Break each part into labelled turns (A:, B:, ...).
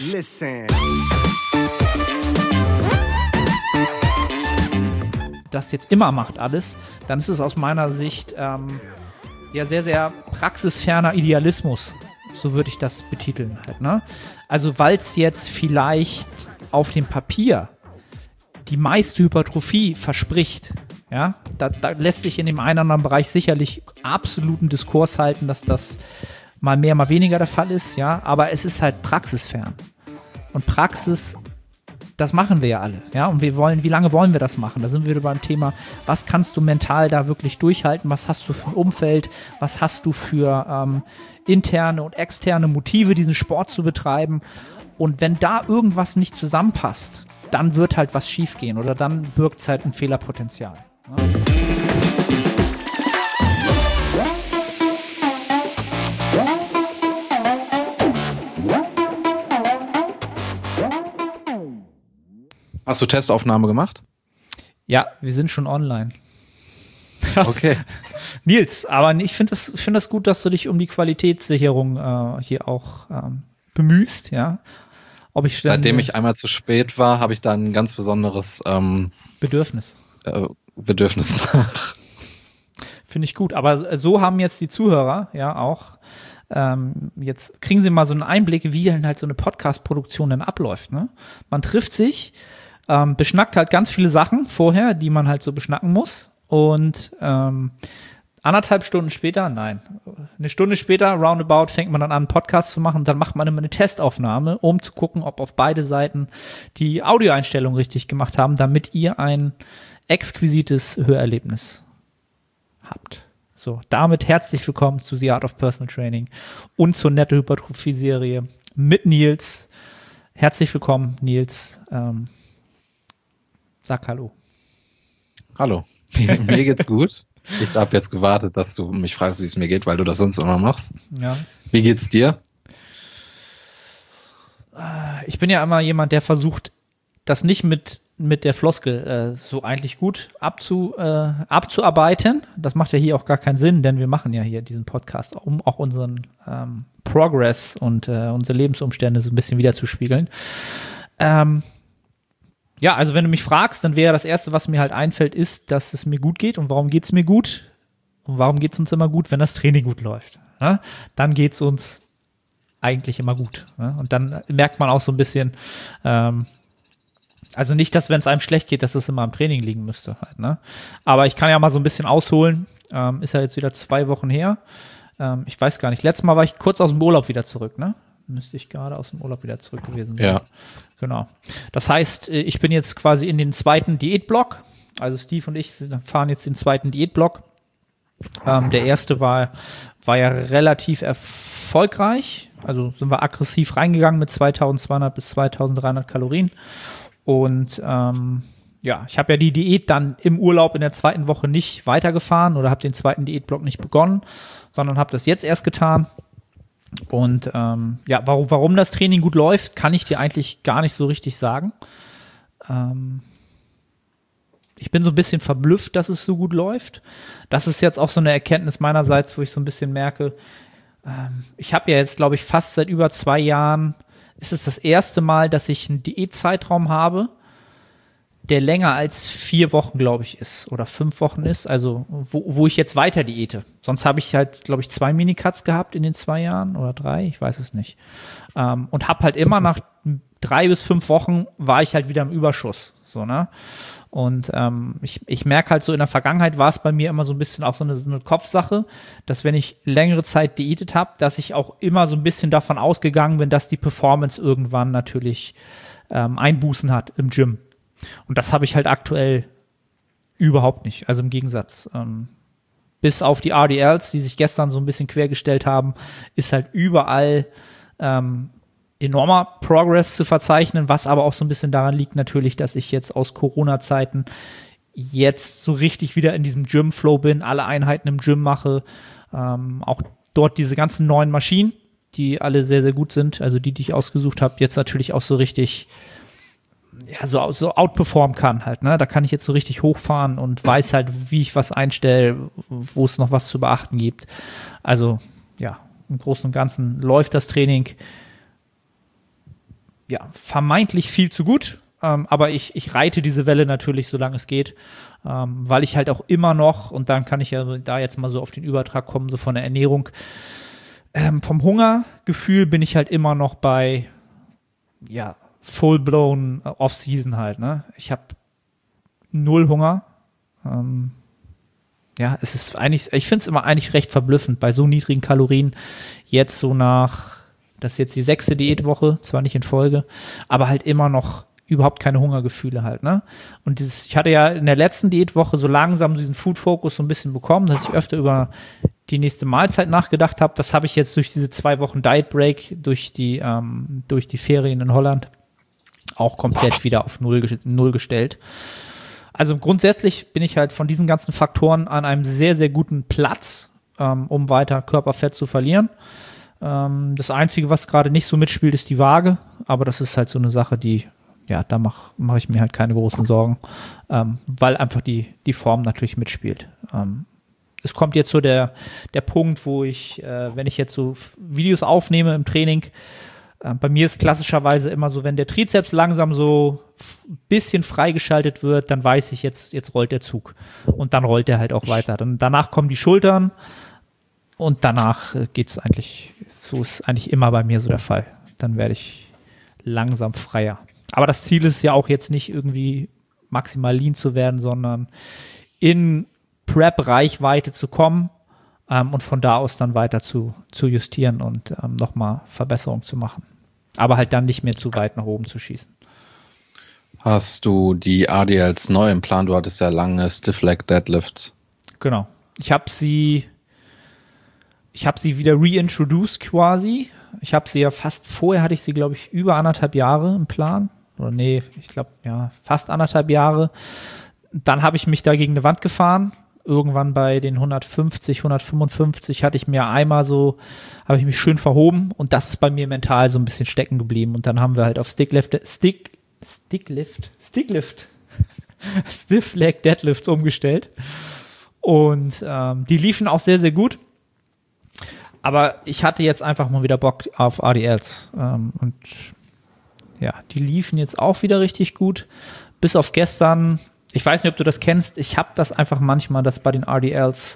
A: Listen.
B: Das jetzt immer macht alles, dann ist es aus meiner Sicht ja sehr, sehr praxisferner Idealismus. So würde ich das betiteln halt, ne? Also weil es jetzt vielleicht auf dem Papier die meiste Hypertrophie verspricht, ja, da lässt sich in dem einen oder anderen Bereich sicherlich absoluten Diskurs halten, dass das mal mehr, mal weniger der Fall ist, ja, aber es ist halt praxisfern. Und Praxis, das machen wir ja alle, ja, und wie lange wollen wir das machen? Da sind wir wieder beim Thema, was kannst du mental da wirklich durchhalten, was hast du für ein Umfeld, was hast du für interne und externe Motive, diesen Sport zu betreiben, und wenn da irgendwas nicht zusammenpasst, dann wird halt was schiefgehen oder dann birgt es halt ein Fehlerpotenzial. Ja.
C: Hast du Testaufnahme gemacht?
B: Ja, wir sind schon online.
C: Okay.
B: Nils, aber ich finde das gut, dass du dich um die Qualitätssicherung hier auch bemühst, ja.
C: Seitdem ich einmal zu spät war, habe ich da ein ganz besonderes
B: Bedürfnis
C: nach.
B: Finde ich gut, aber so haben jetzt die Zuhörer ja auch, jetzt kriegen sie mal so einen Einblick, wie halt so eine Podcast-Produktion dann abläuft, ne? Man trifft sich, beschnackt halt ganz viele Sachen vorher, die man halt so beschnacken muss, und 1,5 Stunden später, eine Stunde später, roundabout, fängt man dann an, einen Podcast zu machen. Dann macht man immer eine Testaufnahme, um zu gucken, ob auf beide Seiten die Audioeinstellungen richtig gemacht haben, damit ihr ein exquisites Hörerlebnis habt. So, damit herzlich willkommen zu The Art of Personal Training und zur Nette Hypertrophie-Serie mit Nils. Herzlich willkommen, Nils. Sag Hallo.
C: Hallo, mir geht's gut. Ich habe jetzt gewartet, dass du mich fragst, wie es mir geht, weil du das sonst immer machst.
B: Ja.
C: Wie geht's dir?
B: Ich bin ja immer jemand, der versucht, das nicht mit der Floskel so eigentlich gut abzuarbeiten. Das macht ja hier auch gar keinen Sinn, denn wir machen ja hier diesen Podcast, um auch unseren Progress und unsere Lebensumstände so ein bisschen wiederzuspiegeln. Ja, also wenn du mich fragst, dann wäre das Erste, was mir halt einfällt, ist, dass es mir gut geht. Und warum geht es mir gut? Und warum geht es uns immer gut, wenn das Training gut läuft? Ne? Dann geht es uns eigentlich immer gut. Ne? Und dann merkt man auch so ein bisschen, also nicht, dass wenn es einem schlecht geht, dass es immer am Training liegen müsste. Halt, ne? Aber ich kann ja mal so ein bisschen ausholen. Ist ja jetzt wieder 2 Wochen her. Ich weiß gar nicht. Letztes Mal war ich kurz aus dem Urlaub wieder zurück, ne? Müsste ich gerade aus dem Urlaub wieder zurück gewesen sein.
C: Ja.
B: Genau. Das heißt, ich bin jetzt quasi in den zweiten Diätblock. Also Steve und ich fahren jetzt den zweiten Diätblock. Der erste war ja relativ erfolgreich. Also sind wir aggressiv reingegangen mit 2200 bis 2300 Kalorien. Und ja, ich habe ja die Diät dann im Urlaub in der zweiten Woche nicht weitergefahren oder habe den zweiten Diätblock nicht begonnen, sondern habe das jetzt erst getan. Und ja, warum das Training gut läuft, kann ich dir eigentlich gar nicht so richtig sagen. Ich bin so ein bisschen verblüfft, dass es so gut läuft. Das ist jetzt auch so eine Erkenntnis meinerseits, wo ich so ein bisschen merke, ich habe ja jetzt, glaube ich, fast seit über 2 Jahren, ist es das erste Mal, dass ich einen Diätzeitraum habe, der länger als 4 Wochen, glaube ich, ist oder 5 Wochen ist, also wo ich jetzt weiter diäte. Sonst habe ich halt, glaube ich, 2 Minicuts gehabt in den 2 Jahren oder 3, ich weiß es nicht. Und habe halt immer nach 3 bis 5 Wochen war ich halt wieder im Überschuss. So, ne? Und ich merke halt so, in der Vergangenheit war es bei mir immer so ein bisschen auch so eine Kopfsache, dass wenn ich längere Zeit diätet habe, dass ich auch immer so ein bisschen davon ausgegangen bin, dass die Performance irgendwann natürlich Einbußen hat im Gym. Und das habe ich halt aktuell überhaupt nicht. Also im Gegensatz. Bis auf die RDLs, die sich gestern so ein bisschen quergestellt haben, ist halt überall enormer Progress zu verzeichnen, was aber auch so ein bisschen daran liegt natürlich, dass ich jetzt aus Corona-Zeiten jetzt so richtig wieder in diesem Gym-Flow bin, alle Einheiten im Gym mache, auch dort diese ganzen neuen Maschinen, die alle sehr, sehr gut sind, also die ich ausgesucht habe, jetzt natürlich auch so richtig ja, so outperformen kann halt, ne? Da kann ich jetzt so richtig hochfahren und weiß halt, wie ich was einstelle, wo es noch was zu beachten gibt. Also, ja, im Großen und Ganzen läuft das Training vermeintlich viel zu gut. Aber ich reite diese Welle natürlich, solange es geht, weil ich halt auch immer noch, und dann kann ich ja da jetzt mal so auf den Übertrag kommen, so von der Ernährung, vom Hungergefühl bin ich halt immer noch bei, full-blown Off-Season halt, ne? Ich habe 0 Hunger. Es ist eigentlich, ich finde es immer eigentlich recht verblüffend, bei so niedrigen Kalorien, jetzt so das ist jetzt die 6. Diätwoche, zwar nicht in Folge, aber halt immer noch überhaupt keine Hungergefühle halt, ne? Und ich hatte ja in der letzten Diätwoche so langsam diesen Food-Focus so ein bisschen bekommen, dass ich öfter über die nächste Mahlzeit nachgedacht habe. Das habe ich jetzt durch diese 2 Wochen Diet Break, durch die Ferien in Holland auch komplett wieder auf Null gestellt. Also grundsätzlich bin ich halt von diesen ganzen Faktoren an einem sehr, sehr guten Platz, um weiter Körperfett zu verlieren. Das Einzige, was gerade nicht so mitspielt, ist die Waage. Aber das ist halt so eine Sache, da mach ich mir halt keine großen Sorgen, weil einfach die Form natürlich mitspielt. Es kommt jetzt so der Punkt, wo ich, wenn ich jetzt so Videos aufnehme im Training, bei mir ist klassischerweise immer so, wenn der Trizeps langsam so ein bisschen freigeschaltet wird, dann weiß ich, jetzt rollt der Zug. Und dann rollt der halt auch weiter. Danach kommen die Schultern und danach geht's eigentlich, so ist eigentlich immer bei mir so der Fall. Dann werde ich langsam freier. Aber das Ziel ist ja auch jetzt nicht irgendwie maximal lean zu werden, sondern in Prep-Reichweite zu kommen und von da aus dann weiter zu justieren und nochmal Verbesserungen zu machen. Aber halt dann nicht mehr zu weit nach oben zu schießen.
C: Hast du die RDLs neu im Plan? Du hattest ja lange Stiff Leg Deadlifts.
B: Genau. Ich habe sie wieder reintroduced quasi. Ich habe sie ja vorher hatte ich sie, glaube ich, über 1,5 Jahre im Plan. Oder nee, ich glaube, fast 1,5 Jahre. Dann habe ich mich da gegen eine Wand gefahren. Irgendwann bei den 150, 155 habe ich mich schön verhoben und das ist bei mir mental so ein bisschen stecken geblieben. Und dann haben wir halt auf Stiff Leg Deadlifts umgestellt. Und die liefen auch sehr, sehr gut. Aber ich hatte jetzt einfach mal wieder Bock auf RDLs. Die liefen jetzt auch wieder richtig gut. Bis auf gestern. Ich weiß nicht, ob du das kennst. Ich habe das einfach manchmal, dass bei den RDLs,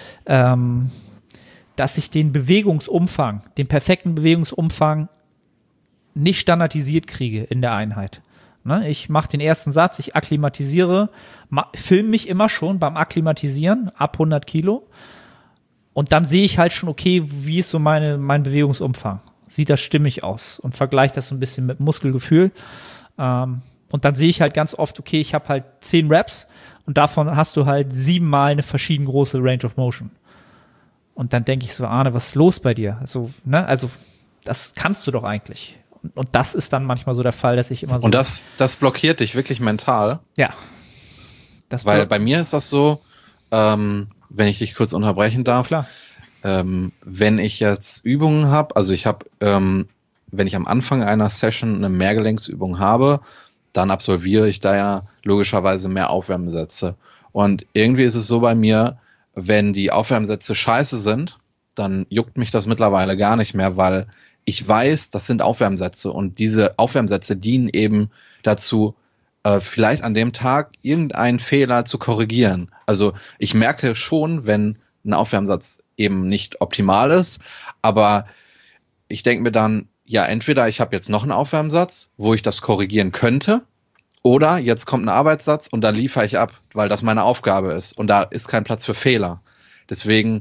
B: dass ich den perfekten Bewegungsumfang nicht standardisiert kriege in der Einheit. Ne? Ich mache den ersten Satz, ich akklimatisiere, filme mich immer schon beim Akklimatisieren ab 100 Kilo und dann sehe ich halt schon, okay, wie ist so mein Bewegungsumfang? Sieht das stimmig aus? Und vergleiche das so ein bisschen mit Muskelgefühl. Und dann sehe ich halt ganz oft, okay, ich habe halt 10 Reps und davon hast du halt 7 Mal eine verschieden große Range of Motion. Und dann denke ich so, Arne, was ist los bei dir? Also das kannst du doch eigentlich. Und das ist dann manchmal so der Fall, dass ich immer so...
C: Und das blockiert dich wirklich mental?
B: Ja.
C: Weil bei mir ist das so, wenn ich dich kurz unterbrechen darf,
B: klar.
C: Wenn ich jetzt Übungen habe, also ich habe, wenn ich am Anfang einer Session eine Mehrgelenksübung habe, dann absolviere ich da ja logischerweise mehr Aufwärmsätze. Und irgendwie ist es so bei mir, wenn die Aufwärmsätze scheiße sind, dann juckt mich das mittlerweile gar nicht mehr, weil ich weiß, das sind Aufwärmsätze und diese Aufwärmsätze dienen eben dazu, vielleicht an dem Tag irgendeinen Fehler zu korrigieren. Also ich merke schon, wenn ein Aufwärmsatz eben nicht optimal ist, aber ich denke mir dann, ja, entweder ich habe jetzt noch einen Aufwärmsatz, wo ich das korrigieren könnte, oder jetzt kommt ein Arbeitssatz und dann liefere ich ab, weil das meine Aufgabe ist und da ist kein Platz für Fehler. Deswegen,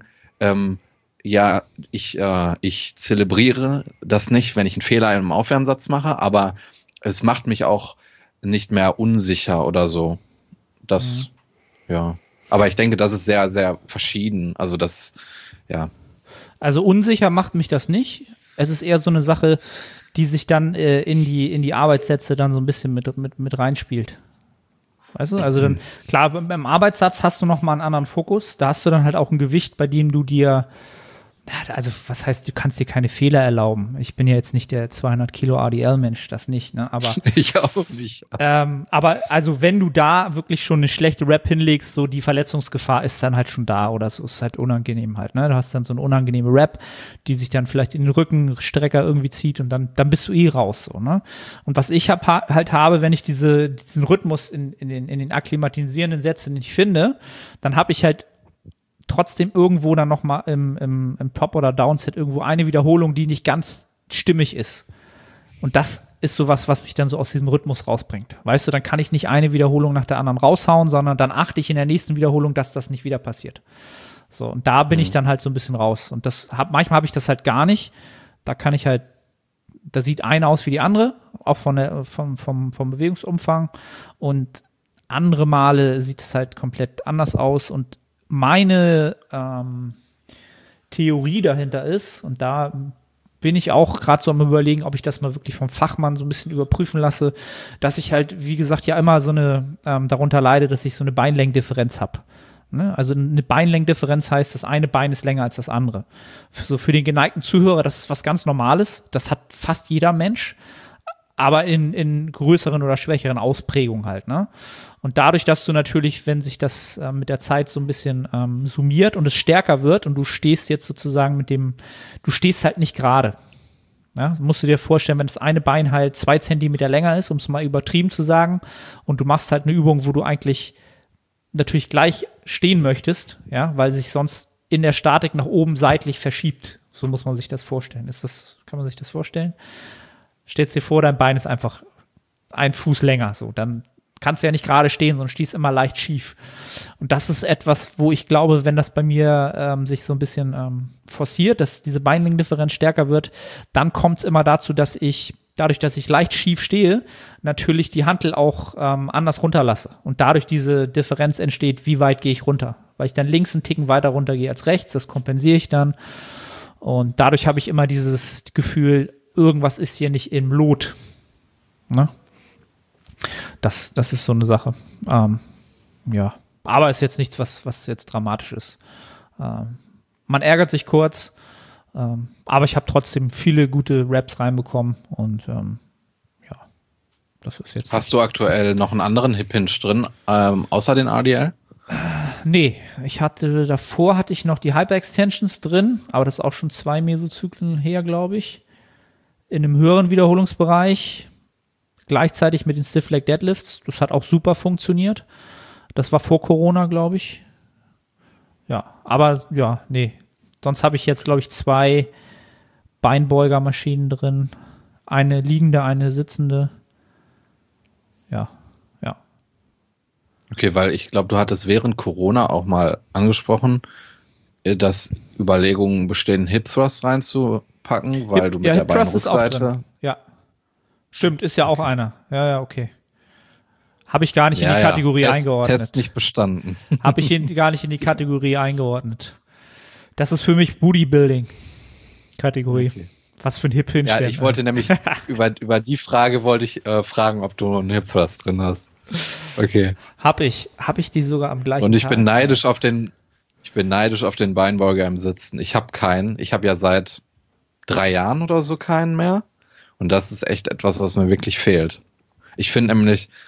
C: ich zelebriere das nicht, wenn ich einen Fehler im Aufwärmsatz mache, aber es macht mich auch nicht mehr unsicher oder so. Das, Aber ich denke, das ist sehr, sehr verschieden. Also das, ja.
B: Also unsicher macht mich das nicht. Es ist eher so eine Sache, die sich dann in die Arbeitssätze dann so ein bisschen mit reinspielt. Weißt du? Also dann, klar, beim Arbeitssatz hast du nochmal einen anderen Fokus. Da hast du dann halt auch ein Gewicht, bei dem du dir Also, was heißt, du kannst dir keine Fehler erlauben? Ich bin ja jetzt nicht der 200 Kilo ADL-Mensch, das nicht, ne? Aber
C: ich auch nicht.
B: Aber also, wenn du da wirklich schon eine schlechte Rap hinlegst, so die Verletzungsgefahr ist dann halt schon da oder so ist halt unangenehm halt, ne? Du hast dann so eine unangenehme Rap, die sich dann vielleicht in den Rückenstrecker irgendwie zieht und dann bist du eh raus, so, ne? Und was ich halt habe, wenn ich diesen Rhythmus in den akklimatisierenden Sätzen nicht finde, dann habe ich halt trotzdem irgendwo dann nochmal im Top- oder Downset irgendwo eine Wiederholung, die nicht ganz stimmig ist. Und das ist sowas, was mich dann so aus diesem Rhythmus rausbringt. Weißt du, dann kann ich nicht eine Wiederholung nach der anderen raushauen, sondern dann achte ich in der nächsten Wiederholung, dass das nicht wieder passiert. So, und da bin ich dann halt so ein bisschen raus. Und manchmal habe ich das halt gar nicht. Da sieht eine aus wie die andere, auch vom Bewegungsumfang. Und andere Male sieht es halt komplett anders aus. Und meine Theorie dahinter ist, und da bin ich auch gerade so am Überlegen, ob ich das mal wirklich vom Fachmann so ein bisschen überprüfen lasse, dass ich halt, wie gesagt, ja immer so eine, darunter leide, dass ich so eine Beinlängendifferenz habe. Ne? Also eine Beinlängendifferenz heißt, das eine Bein ist länger als das andere. So für den geneigten Zuhörer, das ist was ganz Normales. Das hat fast jeder Mensch, aber in größeren oder schwächeren Ausprägungen halt, ne? Und dadurch, dass du natürlich, wenn sich das mit der Zeit so ein bisschen summiert und es stärker wird und du stehst jetzt sozusagen du stehst halt nicht gerade. Ja? Musst du dir vorstellen, wenn das eine Bein halt 2 Zentimeter länger ist, um es mal übertrieben zu sagen, und du machst halt eine Übung, wo du eigentlich natürlich gleich stehen möchtest, ja, weil sich sonst in der Statik nach oben seitlich verschiebt. So muss man sich das vorstellen. Kann man sich das vorstellen? Stellst dir vor, dein Bein ist einfach 1 Fuß länger, so, dann kannst du ja nicht gerade stehen, sondern stehst immer leicht schief. Und das ist etwas, wo ich glaube, wenn das bei mir sich so ein bisschen forciert, dass diese Beinlängendifferenz stärker wird, dann kommt es immer dazu, dass dadurch, dass ich leicht schief stehe, natürlich die Hantel auch anders runterlasse. Und dadurch diese Differenz entsteht, wie weit gehe ich runter. Weil ich dann links einen Ticken weiter runter gehe als rechts, das kompensiere ich dann. Und dadurch habe ich immer dieses Gefühl, irgendwas ist hier nicht im Lot. Ne? Das ist so eine Sache. Ja, aber ist jetzt nichts, was jetzt dramatisch ist. Man ärgert sich kurz, aber ich habe trotzdem viele gute Raps reinbekommen und ja, das ist jetzt.
C: Hast du aktuell noch einen anderen Hip-Hinge drin, außer den RDL?
B: Nee, davor hatte ich noch die Hyper-Extensions drin, aber das ist auch schon 2 Mesozyklen her, glaube ich. In einem höheren Wiederholungsbereich, gleichzeitig mit den Stiff Leg Deadlifts. Das hat auch super funktioniert. Das war vor Corona, glaube ich. Ja, aber ja, nee. Sonst habe ich jetzt, glaube ich, 2 Beinbeugermaschinen drin. Eine liegende, eine sitzende. Ja.
C: Okay, weil ich glaube, du hattest während Corona auch mal angesprochen, dass Überlegungen bestehen, Hip Thrust reinzupacken, weil du mit der Beinrückseite.
B: Ja. Stimmt, ist ja auch einer. Ja, okay. Habe ich gar nicht in die Kategorie eingeordnet.
C: Test nicht bestanden.
B: Habe ich gar nicht in die Kategorie eingeordnet. Das ist für mich Booty-Building-Kategorie. Okay. Was für ein Hip-Hinge.
C: Ja, ich wollte nämlich, über die Frage wollte ich fragen, ob du einen Hip Thrust drin hast. Okay.
B: Hab ich die sogar am gleichen Tag.
C: Und ich bin neidisch auf den Beinbeuger im Sitzen. Ich habe keinen. Ich habe ja seit 3 Jahren oder so keinen mehr. Und das ist echt etwas, was mir wirklich fehlt. Ich finde,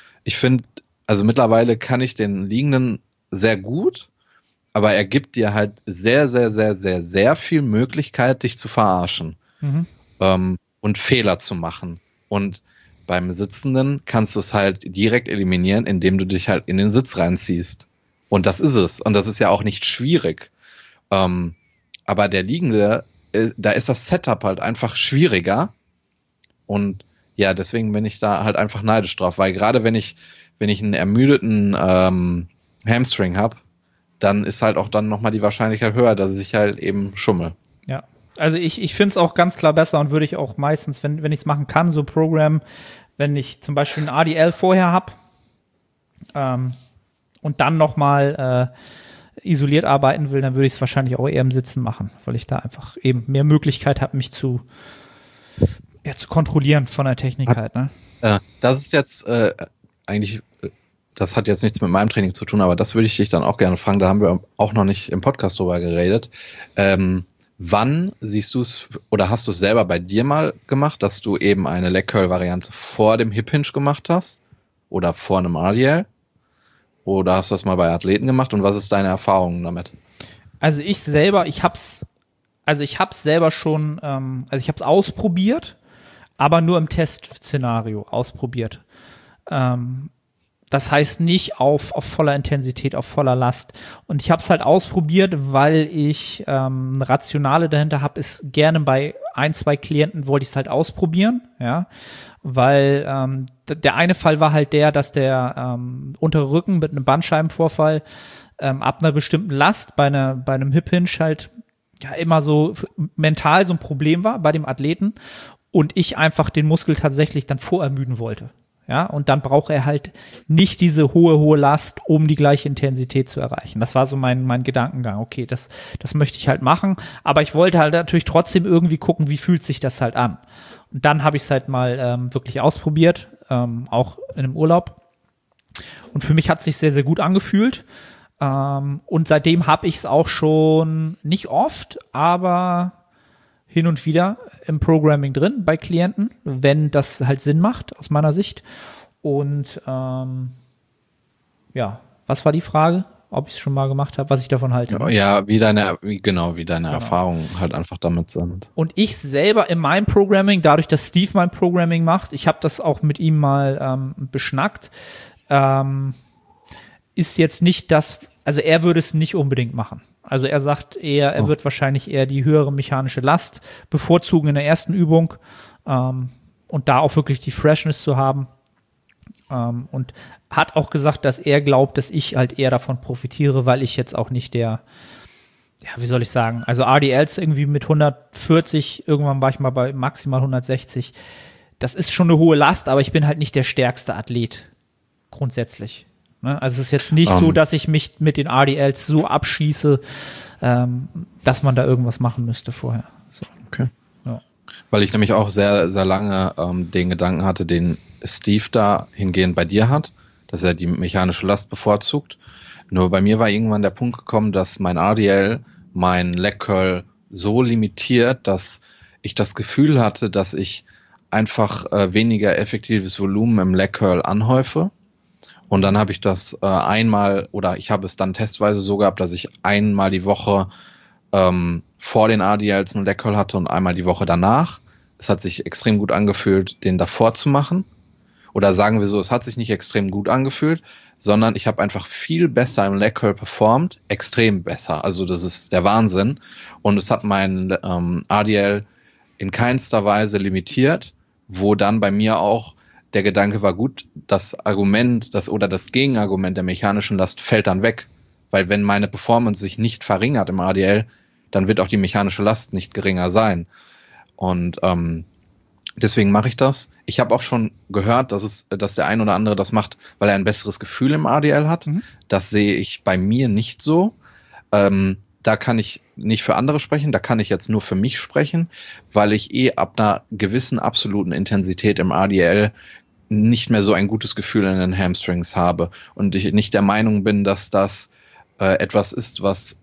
C: also mittlerweile kann ich den liegenden sehr gut, aber er gibt dir halt sehr, sehr, sehr, sehr, sehr viel Möglichkeit, dich zu verarschen und Fehler zu machen. Und beim Sitzenden kannst du es halt direkt eliminieren, indem du dich halt in den Sitz reinziehst. Und das ist es. Und das ist ja auch nicht schwierig. Aber der Liegende, da ist das Setup halt einfach schwieriger. Und ja, deswegen bin ich da halt einfach neidisch drauf. Weil gerade wenn ich einen ermüdeten Hamstring habe, dann ist halt auch dann nochmal die Wahrscheinlichkeit höher, dass ich halt eben schummel.
B: Ja. Also ich finde es auch ganz klar besser und würde ich auch meistens, wenn ich es machen kann, so Programm, wenn ich zum Beispiel ein ADL vorher habe und dann nochmal isoliert arbeiten will, dann würde ich es wahrscheinlich auch eher im Sitzen machen, weil ich da einfach eben mehr Möglichkeit habe, mich zu kontrollieren von der Technik halt. Ne?
C: Das ist jetzt eigentlich, das hat jetzt nichts mit meinem Training zu tun, aber das würde ich dich dann auch gerne fragen, da haben wir auch noch nicht im Podcast drüber geredet. Wann siehst du es oder hast du es selber bei dir mal gemacht, dass du eben eine Leg Curl Variante vor dem Hip Hinge gemacht hast oder vor einem RDL? Oder hast du das mal bei Athleten gemacht und was ist deine Erfahrung damit?
B: Also ich selber, ich hab's selber schon, ich hab's ausprobiert, aber nur im Testszenario ausprobiert. Das heißt nicht auf voller Intensität, auf voller Last. Und ich habe es halt ausprobiert, weil ich eine Rationale dahinter habe, ist gerne bei 1, 2 Klienten wollte ich es halt ausprobieren, ja, weil der eine Fall war halt der, dass der untere Rücken mit einem Bandscheibenvorfall ab einer bestimmten Last bei einem Hip Hinge halt ja immer so mental so ein Problem war bei dem Athleten und ich einfach den Muskel tatsächlich dann vorermüden wollte. Ja, und dann braucht er halt nicht diese hohe Last, um die gleiche Intensität zu erreichen. Das war so mein Gedankengang. Okay, das möchte ich halt machen. Aber ich wollte halt natürlich trotzdem irgendwie gucken, wie fühlt sich das halt an. Und dann habe ich es halt mal wirklich ausprobiert, auch in einem Urlaub. Und für mich hat es sich sehr, sehr gut angefühlt. Und seitdem habe ich es auch schon nicht oft, aber hin und wieder im Programming drin bei Klienten, wenn das halt Sinn macht, aus meiner Sicht. Und ja, was war die Frage? Ob ich es schon mal gemacht habe, was ich davon halte. Ne?
C: Ja, wie deine Erfahrungen halt einfach damit sind.
B: Und ich selber in meinem Programming, dadurch, dass Steve mein Programming macht, ich habe das auch mit ihm mal beschnackt, ist jetzt nicht das, also er würde es nicht unbedingt machen. Also er sagt eher, er wird wahrscheinlich eher die höhere mechanische Last bevorzugen in der ersten Übung und da auch wirklich die Freshness zu haben. Und hat auch gesagt, dass er glaubt, dass ich halt eher davon profitiere, weil ich jetzt auch nicht der, ja, wie soll ich sagen, also RDLs irgendwie mit 140, irgendwann war ich mal bei maximal 160. Das ist schon eine hohe Last, aber ich bin halt nicht der stärkste Athlet grundsätzlich. Ne? Also es ist jetzt nicht so, dass ich mich mit den RDLs so abschieße, dass man da irgendwas machen müsste vorher. So.
C: Okay. Ja. Weil ich nämlich auch sehr, sehr lange den Gedanken hatte, den Steve da hingehend bei dir hat, dass er die mechanische Last bevorzugt. Nur bei mir war irgendwann der Punkt gekommen, dass mein RDL, mein Leg Curl so limitiert, dass ich das Gefühl hatte, dass ich einfach weniger effektives Volumen im Leg Curl anhäufe. Und dann habe ich das ich habe es dann testweise so gehabt, dass ich einmal die Woche vor den RDLs einen Leg Curl hatte und einmal die Woche danach. Es hat sich extrem gut angefühlt, den davor zu machen. Oder sagen wir so, es hat sich nicht extrem gut angefühlt, sondern ich habe einfach viel besser im Leg Curl performt, extrem besser. Also das ist der Wahnsinn. Und es hat mein RDL in keinster Weise limitiert, wo dann bei mir auch der Gedanke war, gut, das Argument, das Gegenargument der mechanischen Last fällt dann weg. Weil wenn meine Performance sich nicht verringert im RDL, dann wird auch die mechanische Last nicht geringer sein. Und deswegen mache ich das. Ich habe auch schon gehört, dass der ein oder andere das macht, weil er ein besseres Gefühl im RDL hat. Mhm. Das sehe ich bei mir nicht so. Da kann ich nicht für andere sprechen, da kann ich jetzt nur für mich sprechen, weil ich ab einer gewissen absoluten Intensität im RDL nicht mehr so ein gutes Gefühl in den Hamstrings habe und ich nicht der Meinung bin, dass das etwas ist, was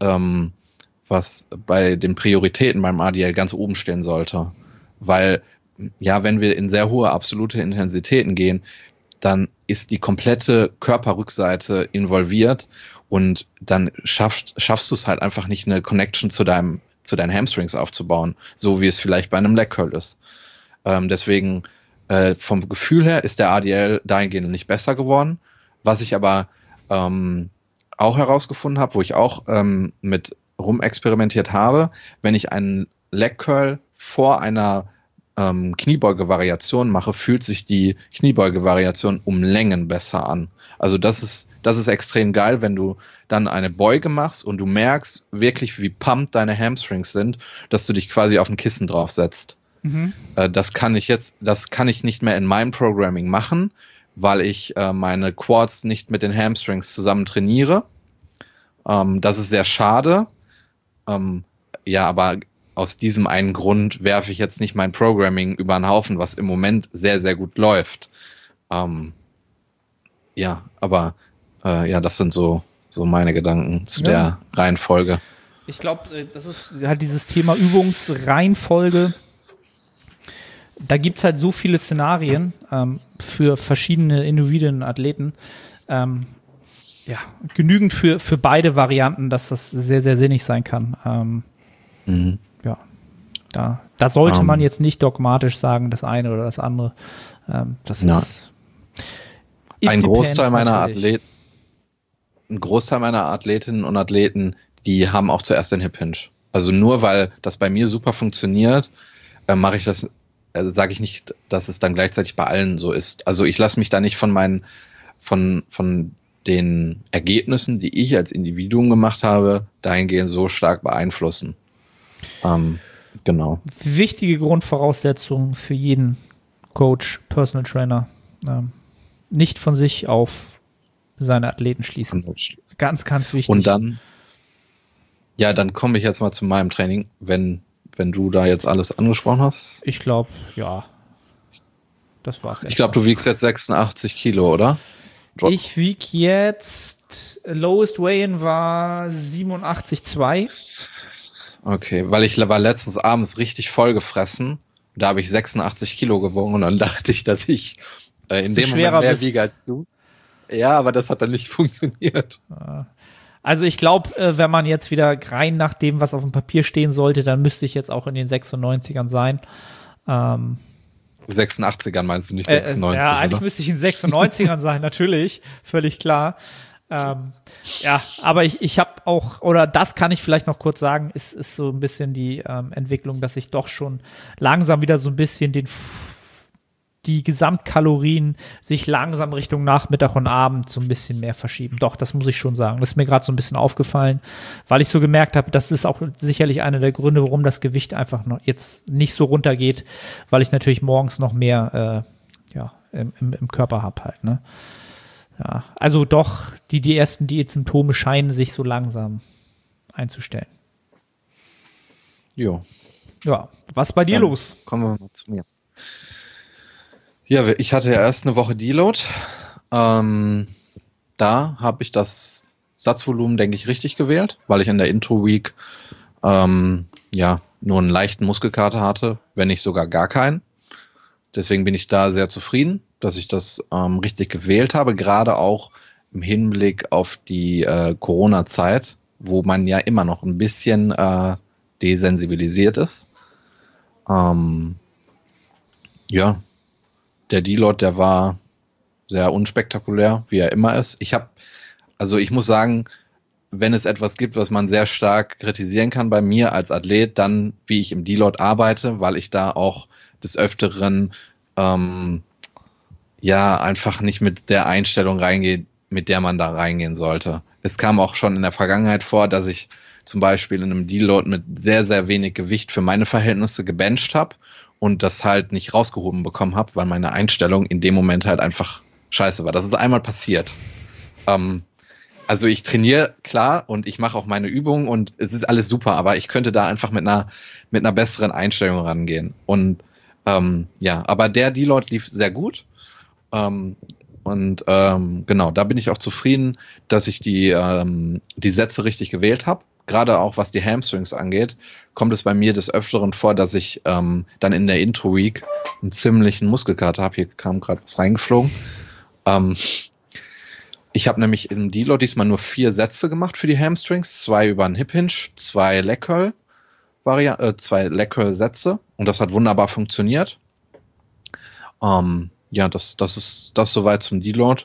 C: bei den Prioritäten beim RDL ganz oben stehen sollte. Weil, ja, wenn wir in sehr hohe absolute Intensitäten gehen, dann ist die komplette Körperrückseite involviert und dann schaffst du es halt einfach nicht, eine Connection zu deinen Hamstrings aufzubauen, so wie es vielleicht bei einem Leg Curl ist. Deswegen vom Gefühl her ist der RDL dahingehend nicht besser geworden. Was ich aber auch herausgefunden habe, wo ich auch mit rumexperimentiert habe, wenn ich einen Leg Curl vor einer Kniebeuge-Variation mache, fühlt sich die Kniebeuge-Variation um Längen besser an. Also das ist extrem geil, wenn du dann eine Beuge machst und du merkst wirklich, wie pumped deine Hamstrings sind, dass du dich quasi auf ein Kissen draufsetzt. Mhm. Das kann ich nicht mehr in meinem Programming machen, weil ich meine Quads nicht mit den Hamstrings zusammen trainiere. Das ist sehr schade. Ja, aber aus diesem einen Grund werfe ich jetzt nicht mein Programming über den Haufen, was im Moment sehr, sehr gut läuft. Ja, aber das sind so meine Gedanken zu der Reihenfolge.
B: Ich glaube, das ist halt dieses Thema Übungsreihenfolge. Da gibt es halt so viele Szenarien für verschiedene Individuen und Athleten. Ja, genügend für beide Varianten, dass das sehr, sehr sinnig sein kann. Ja, da sollte man jetzt nicht dogmatisch sagen, das eine oder das andere. Das ist
C: ein Großteil meiner Athletinnen und Athleten, die haben auch zuerst den Hip Hinge. Also nur weil das bei mir super funktioniert, mache ich das, sage ich nicht, dass es dann gleichzeitig bei allen so ist. Also ich lasse mich da nicht von den Ergebnissen, die ich als Individuum gemacht habe, dahingehend so stark beeinflussen. Genau.
B: Wichtige Grundvoraussetzung für jeden Coach, Personal Trainer. Nicht von sich auf seine Athleten schließen. Ganz, ganz wichtig.
C: Und dann komme ich jetzt mal zu meinem Training, wenn du da jetzt alles angesprochen hast.
B: Ich glaube, ja. Das war's.
C: Ich glaube, du wiegst jetzt 86 Kilo, oder?
B: Ich wiege jetzt, lowest weigh-in war 87,2.
C: Okay, weil ich war letztens abends richtig voll gefressen. Da habe ich 86 Kilo gewogen und dann dachte ich, dass ich in dem Moment mehr wiege als du. Ja, aber das hat dann nicht funktioniert.
B: Also ich glaube, wenn man jetzt wieder rein nach dem, was auf dem Papier stehen sollte, dann müsste ich jetzt auch in den 96ern sein.
C: 86ern meinst du, nicht 96?
B: Ja, eigentlich müsste ich in 96ern sein, natürlich, völlig klar. Ja, aber ich habe auch, oder das kann ich vielleicht noch kurz sagen, ist so ein bisschen die Entwicklung, dass ich doch schon langsam wieder so ein bisschen die Gesamtkalorien sich langsam Richtung Nachmittag und Abend so ein bisschen mehr verschieben. Doch, das muss ich schon sagen. Das ist mir gerade so ein bisschen aufgefallen, weil ich so gemerkt habe, das ist auch sicherlich einer der Gründe, warum das Gewicht einfach noch jetzt nicht so runtergeht, weil ich natürlich morgens noch mehr im Körper habe halt, ne? Ja, also doch, die ersten Diätsymptome scheinen sich so langsam einzustellen.
C: Jo.
B: Ja, was ist bei dir los?
C: Kommen wir mal zu mir. Ja, ich hatte ja erst eine Woche Deload. Da habe ich das Satzvolumen, denke ich, richtig gewählt, weil ich in der Intro-Week nur einen leichten Muskelkater hatte, wenn nicht sogar gar keinen. Deswegen bin ich da sehr zufrieden, dass ich das richtig gewählt habe, gerade auch im Hinblick auf die Corona-Zeit, wo man ja immer noch ein bisschen desensibilisiert ist. Der Deload, der war sehr unspektakulär, wie er immer ist. Ich muss sagen, wenn es etwas gibt, was man sehr stark kritisieren kann bei mir als Athlet, dann wie ich im Deload arbeite, weil ich da auch des Öfteren einfach nicht mit der Einstellung reingehe, mit der man da reingehen sollte. Es kam auch schon in der Vergangenheit vor, dass ich zum Beispiel in einem Deload mit sehr, sehr wenig Gewicht für meine Verhältnisse gebencht habe und das halt nicht rausgehoben bekommen habe, weil meine Einstellung in dem Moment halt einfach scheiße war. Das ist einmal passiert. Also ich trainiere, klar, und ich mache auch meine Übungen und es ist alles super, aber ich könnte da einfach mit einer besseren Einstellung rangehen. Und aber der Deload lief sehr gut. Genau, da bin ich auch zufrieden, dass ich die Sätze richtig gewählt habe. Gerade auch was die Hamstrings angeht, kommt es bei mir des Öfteren vor, dass ich dann in der Intro-Week einen ziemlichen Muskelkater habe. Hier kam gerade was reingeflogen. Ich habe nämlich im Deload diesmal nur 4 Sätze gemacht für die Hamstrings, 2 über einen Hip Hinge, 2 Leg Curl Sätze und das hat wunderbar funktioniert. Das ist das soweit zum Deload.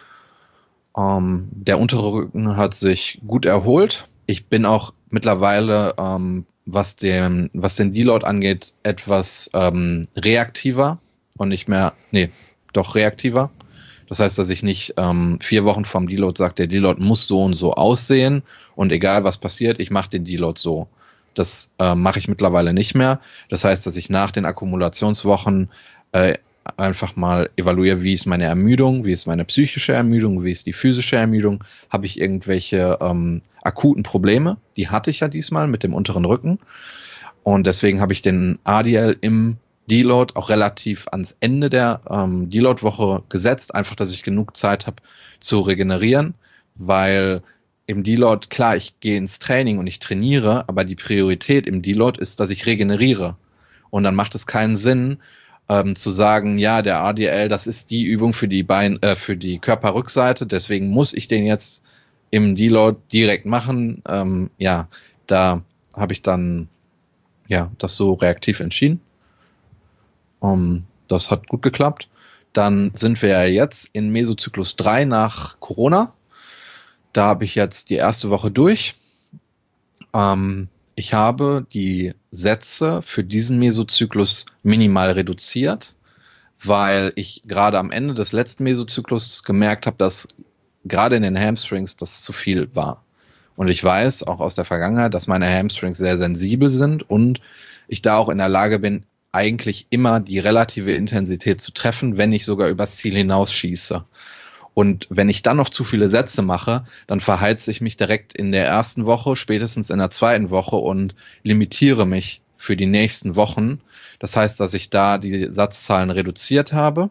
C: Der untere Rücken hat sich gut erholt. Ich bin auch mittlerweile, was den Deload angeht, etwas reaktiver und nicht mehr, reaktiver. Das heißt, dass ich nicht 4 Wochen vom Deload sage, der Deload muss so und so aussehen und egal was passiert, ich mache den Deload so. Das mache ich mittlerweile nicht mehr. Das heißt, dass ich nach den Akkumulationswochen einfach mal evaluiere, wie ist meine Ermüdung, wie ist meine psychische Ermüdung, wie ist die physische Ermüdung, habe ich irgendwelche akuten Probleme, die hatte ich ja diesmal mit dem unteren Rücken und deswegen habe ich den ADL im Deload auch relativ ans Ende der Deload-Woche gesetzt, einfach, dass ich genug Zeit habe zu regenerieren, weil im Deload, klar, ich gehe ins Training und ich trainiere, aber die Priorität im Deload ist, dass ich regeneriere. Und dann macht es keinen Sinn, zu sagen, ja, der ADL, das ist die Übung für die für die Körperrückseite, deswegen muss ich den jetzt im Deload direkt machen. Ja, da habe ich dann das so reaktiv entschieden. Das hat gut geklappt. Dann sind wir ja jetzt in Mesozyklus 3 nach Corona. Da habe ich jetzt die erste Woche durch. Ich habe die Sätze für diesen Mesozyklus minimal reduziert, weil ich gerade am Ende des letzten Mesozyklus gemerkt habe, dass gerade in den Hamstrings das zu viel war. Und ich weiß auch aus der Vergangenheit, dass meine Hamstrings sehr sensibel sind und ich da auch in der Lage bin, eigentlich immer die relative Intensität zu treffen, wenn ich sogar übers Ziel hinausschieße. Und wenn ich dann noch zu viele Sätze mache, dann verheize ich mich direkt in der ersten Woche, spätestens in der zweiten Woche und limitiere mich für die nächsten Wochen. Das heißt, dass ich da die Satzzahlen reduziert habe.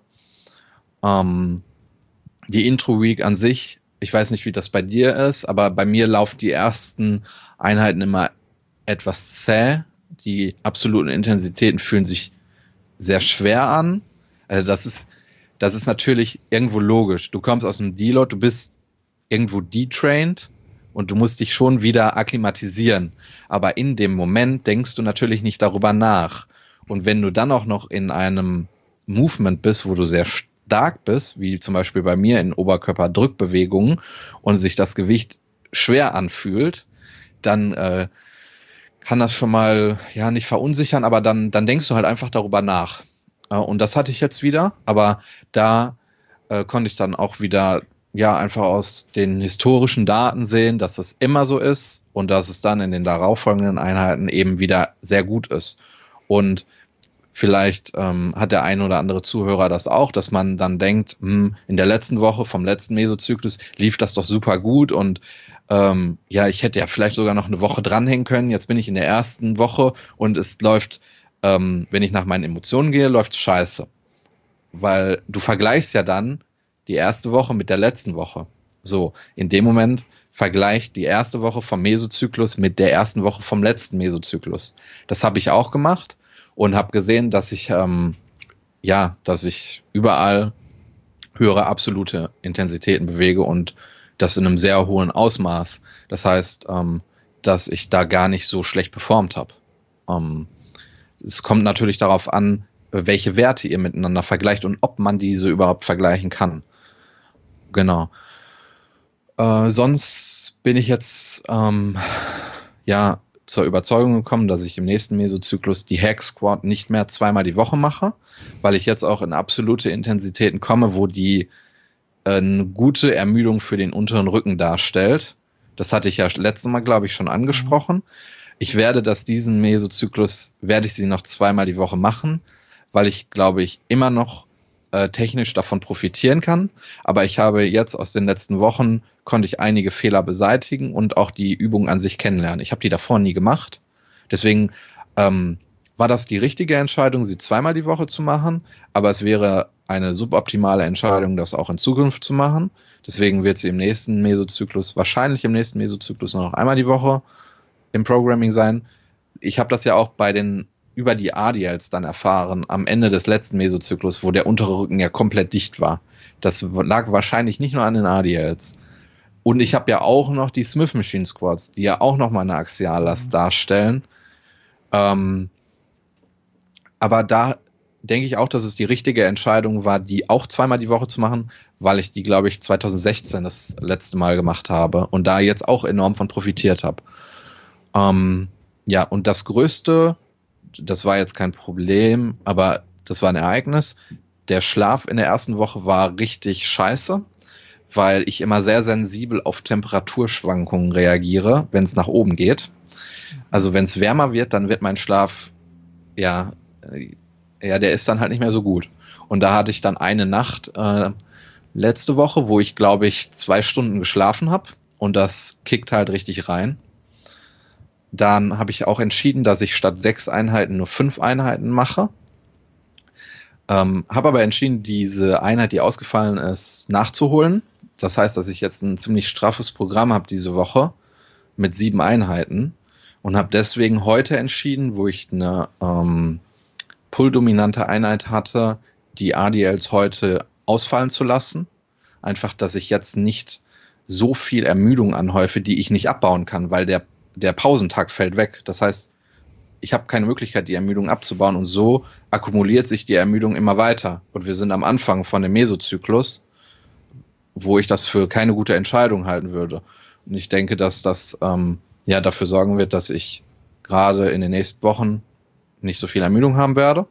C: Die Intro-Week an sich, ich weiß nicht, wie das bei dir ist, aber bei mir laufen die ersten Einheiten immer etwas zäh. Die absoluten Intensitäten fühlen sich sehr schwer an. Also das ist natürlich irgendwo logisch. Du kommst aus dem Deload, du bist irgendwo detrained und du musst dich schon wieder akklimatisieren. Aber in dem Moment denkst du natürlich nicht darüber nach. Und wenn du dann auch noch in einem Movement bist, wo du sehr stark bist, wie zum Beispiel bei mir in Oberkörperdrückbewegungen und sich das Gewicht schwer anfühlt, dann kann das schon mal nicht verunsichern, aber dann denkst du halt einfach darüber nach. Und das hatte ich jetzt wieder, aber da konnte ich dann auch wieder einfach aus den historischen Daten sehen, dass das immer so ist und dass es dann in den darauffolgenden Einheiten eben wieder sehr gut ist. Und vielleicht hat der ein oder andere Zuhörer das auch, dass man dann denkt, in der letzten Woche vom letzten Mesozyklus lief das doch super gut und ich hätte ja vielleicht sogar noch eine Woche dranhängen können. Jetzt bin ich in der ersten Woche und es läuft, wenn ich nach meinen Emotionen gehe, läuft es scheiße. Weil du vergleichst ja dann die erste Woche mit der letzten Woche. So, in dem Moment vergleicht die erste Woche vom Mesozyklus mit der ersten Woche vom letzten Mesozyklus. Das habe ich auch gemacht und habe gesehen, dass ich überall höhere absolute Intensitäten bewege und das in einem sehr hohen Ausmaß. Das heißt, dass ich da gar nicht so schlecht performt habe. Es kommt natürlich darauf an, welche Werte ihr miteinander vergleicht und ob man diese überhaupt vergleichen kann. Genau. Sonst bin ich jetzt zur Überzeugung gekommen, dass ich im nächsten Mesozyklus die Hack Squat nicht mehr zweimal die Woche mache, weil ich jetzt auch in absolute Intensitäten komme, wo die eine gute Ermüdung für den unteren Rücken darstellt. Das hatte ich ja letztes Mal, glaube ich, schon angesprochen. Ich werde diesen Mesozyklus, werde ich sie noch zweimal die Woche machen, weil ich, glaube ich, immer noch technisch davon profitieren kann. Aber ich habe jetzt aus den letzten Wochen, konnte ich einige Fehler beseitigen und auch die Übung an sich kennenlernen. Ich habe die davor nie gemacht. Deswegen war das die richtige Entscheidung, sie zweimal die Woche zu machen. Aber es wäre eine suboptimale Entscheidung, das auch in Zukunft zu machen. Deswegen wird sie wahrscheinlich im nächsten Mesozyklus nur noch einmal die Woche im Programming sein. Ich habe das ja auch über die ADLs dann erfahren, am Ende des letzten Mesozyklus, wo der untere Rücken ja komplett dicht war. Das lag wahrscheinlich nicht nur an den ADLs. Und ich habe ja auch noch die Smith Machine Squats, die ja auch noch mal eine Axiallast darstellen. Aber da denke ich auch, dass es die richtige Entscheidung war, die auch zweimal die Woche zu machen, weil ich die, glaube ich, 2016 das letzte Mal gemacht habe und da jetzt auch enorm von profitiert habe. Und das Größte, das war jetzt kein Problem, aber das war ein Ereignis. Der Schlaf in der ersten Woche war richtig scheiße, weil ich immer sehr sensibel auf Temperaturschwankungen reagiere, wenn es nach oben geht. Also wenn es wärmer wird, dann wird mein Schlaf, der ist dann halt nicht mehr so gut. Und da hatte ich dann eine Nacht letzte Woche, wo ich, glaube ich, 2 Stunden geschlafen habe und das kickt halt richtig rein. Dann habe ich auch entschieden, dass ich statt 6 Einheiten nur 5 Einheiten mache. Habe aber entschieden, diese Einheit, die ausgefallen ist, nachzuholen. das heißt, dass ich jetzt ein ziemlich straffes Programm habe diese Woche mit 7 Einheiten und habe deswegen heute entschieden, wo ich eine pull-dominante Einheit hatte, die ADLs heute ausfallen zu lassen. Einfach, dass ich jetzt nicht so viel Ermüdung anhäufe, die ich nicht abbauen kann, weil der Pausentag fällt weg. Das heißt, ich habe keine Möglichkeit, die Ermüdung abzubauen und so akkumuliert sich die Ermüdung immer weiter. Und wir sind am Anfang von dem Mesozyklus, wo ich das für keine gute Entscheidung halten würde. Und ich denke, dass das dafür sorgen wird, dass ich gerade in den nächsten Wochen nicht so viel Ermüdung haben werde.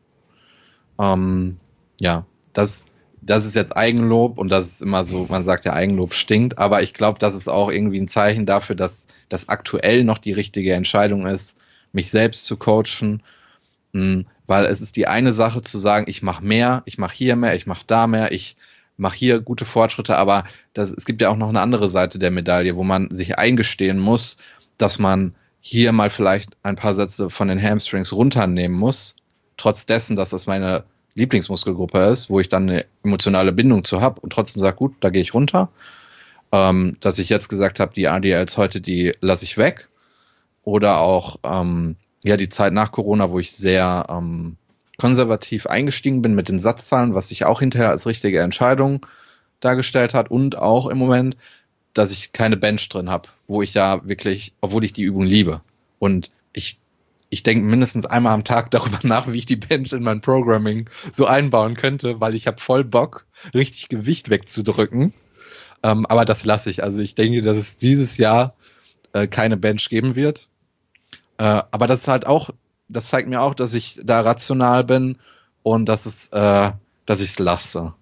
C: Das ist jetzt Eigenlob und das ist immer so, man sagt ja, Eigenlob stinkt, aber ich glaube, das ist auch irgendwie ein Zeichen dafür, dass das aktuell noch die richtige Entscheidung ist, mich selbst zu coachen, weil es ist die eine Sache zu sagen, ich mache mehr, ich mache hier mehr, ich mache da mehr, ich mache hier gute Fortschritte, aber es gibt ja auch noch eine andere Seite der Medaille, wo man sich eingestehen muss, dass man hier mal vielleicht ein paar Sätze von den Hamstrings runternehmen muss, trotz dessen, dass das meine Lieblingsmuskelgruppe ist, wo ich dann eine emotionale Bindung zu habe und trotzdem sage, gut, da gehe ich runter. Dass ich jetzt gesagt habe, die ADLs heute, die lasse ich weg. Oder auch die Zeit nach Corona, wo ich sehr konservativ eingestiegen bin mit den Satzzahlen, was sich auch hinterher als richtige Entscheidung dargestellt hat. Und auch im Moment, dass ich keine Bench drin habe, wo ich ja wirklich, obwohl ich die Übung liebe. Und ich denke mindestens einmal am Tag darüber nach, wie ich die Bench in mein Programming so einbauen könnte, weil ich habe voll Bock, richtig Gewicht wegzudrücken. Aber das lasse ich. Also ich denke, dass es dieses Jahr keine Bench geben wird. Aber das ist halt auch, das zeigt mir auch, dass ich da rational bin und dass ich es lasse.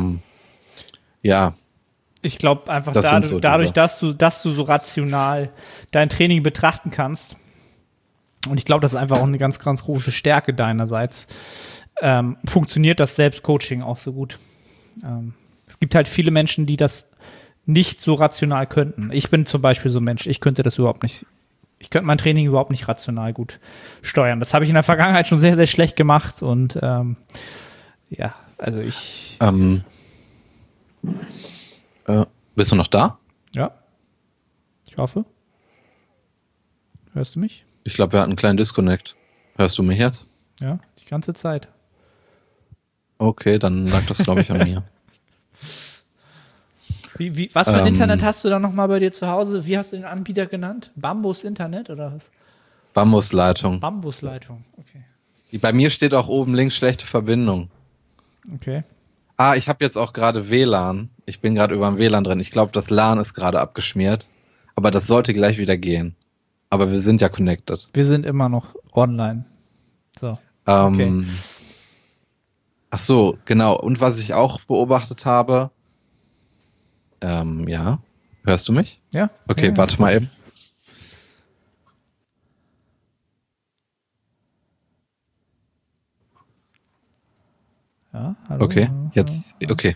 B: Ich glaube einfach dadurch, dass du so rational dein Training betrachten kannst. Und ich glaube, das ist einfach auch eine ganz, ganz große Stärke deinerseits. Funktioniert das Selbstcoaching auch so gut. Es gibt halt viele Menschen, die das nicht so rational könnten. Ich bin zum Beispiel so ein Mensch, ich könnte das überhaupt nicht. Ich könnte mein Training überhaupt nicht rational gut steuern. Das habe ich in der Vergangenheit schon sehr, sehr schlecht gemacht. Und also ich.
C: Bist du noch da?
B: Ja. Ich hoffe. Hörst du mich?
C: Ich glaube, wir hatten einen kleinen Disconnect. Hörst du mich jetzt?
B: Ja, die ganze Zeit.
C: Okay, dann lag das, glaube ich, an mir.
B: Was für ein Internet hast du da nochmal bei dir zu Hause? Wie hast du den Anbieter genannt? Bambus Internet oder was?
C: Bambusleitung.
B: Bambusleitung, okay.
C: Bei mir steht auch oben links schlechte Verbindung.
B: Okay.
C: Ich habe jetzt auch gerade WLAN. Ich bin gerade über dem WLAN drin. Ich glaube, das LAN ist gerade abgeschmiert. Aber das sollte gleich wieder gehen. Aber wir sind ja connected.
B: Wir sind immer noch online. So. Okay.
C: Ach so, genau. Und was ich auch beobachtet habe, ja. Hörst du mich?
B: Ja.
C: Okay,
B: ja,
C: warte mal eben.
B: Ja, hallo.
C: Okay, jetzt, okay.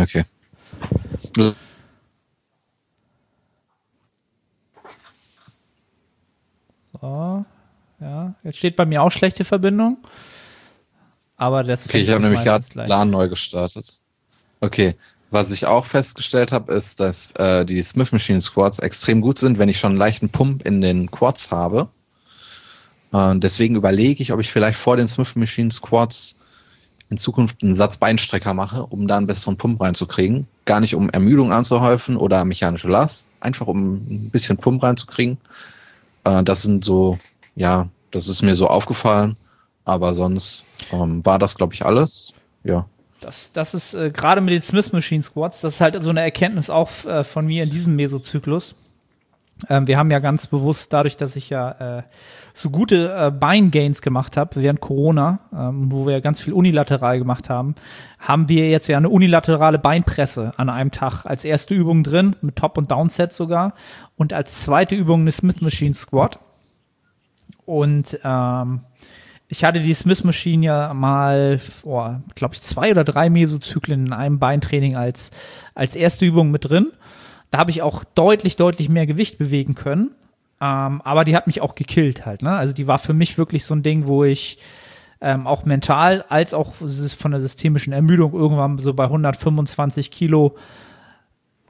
B: So, ja, jetzt steht bei mir auch schlechte Verbindung. Aber das
C: okay, ich habe nämlich gerade LAN neu gestartet. Okay, was ich auch festgestellt habe, ist, dass die Smith Machine Squats extrem gut sind, wenn ich schon einen leichten Pump in den Quads habe. Deswegen überlege ich, ob ich vielleicht vor den Smith Machine Squats in Zukunft einen Satz Beinstrecker mache, um da einen besseren Pump reinzukriegen. Gar nicht, um Ermüdung anzuhäufen oder mechanische Last, einfach um ein bisschen Pump reinzukriegen. Das sind so, ja, das ist mir so aufgefallen, aber sonst war das, glaube ich, alles. Ja.
B: Das ist gerade mit den Smith Machine Squats, das ist halt so eine Erkenntnis auch von mir in diesem Mesozyklus. Wir haben ja ganz bewusst, dadurch, dass ich ja so gute Beingains gemacht habe während Corona, wo wir ja ganz viel unilateral gemacht haben, haben wir jetzt ja eine unilaterale Beinpresse an einem Tag als erste Übung drin, mit Top- und Downset sogar, und als zweite Übung eine Smith Machine Squat. Und ich hatte die Smith Machine ja mal vor, glaube ich, 2 oder 3 Mesozyklen in einem Beintraining als erste Übung mit drin. Da habe ich auch deutlich mehr Gewicht bewegen können. Aber die hat mich auch gekillt halt, ne? Also die war für mich wirklich so ein Ding, wo ich auch mental als auch von der systemischen Ermüdung irgendwann so bei 125 Kilo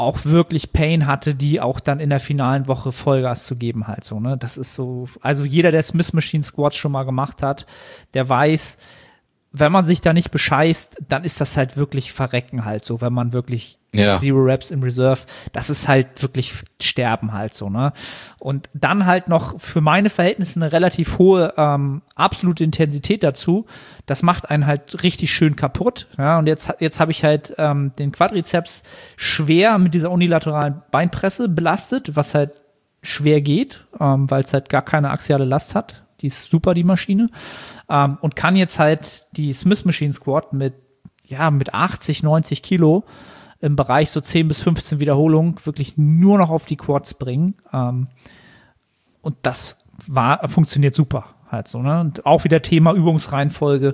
B: auch wirklich Pain hatte, die auch dann in der finalen Woche Vollgas zu geben halt so, ne? Das ist so, also jeder, der Smith Machine Squats schon mal gemacht hat, der weiß, wenn man sich da nicht bescheißt, dann ist das halt wirklich Verrecken halt so, wenn man wirklich Zero Reps im Reserve, das ist halt wirklich Sterben halt so, ne? Und dann halt noch für meine Verhältnisse eine relativ hohe absolute Intensität dazu, das macht einen halt richtig schön kaputt, ja? Und jetzt habe ich halt den Quadrizeps schwer mit dieser unilateralen Beinpresse belastet, was halt schwer geht, weil es halt gar keine axiale Last hat. Die ist super, die Maschine. Und kann jetzt halt die Smith Machine Squat mit 80, 90 Kilo im Bereich so 10 bis 15 Wiederholungen wirklich nur noch auf die Quads bringen. Und das funktioniert super halt so, ne? Und auch wieder Thema Übungsreihenfolge,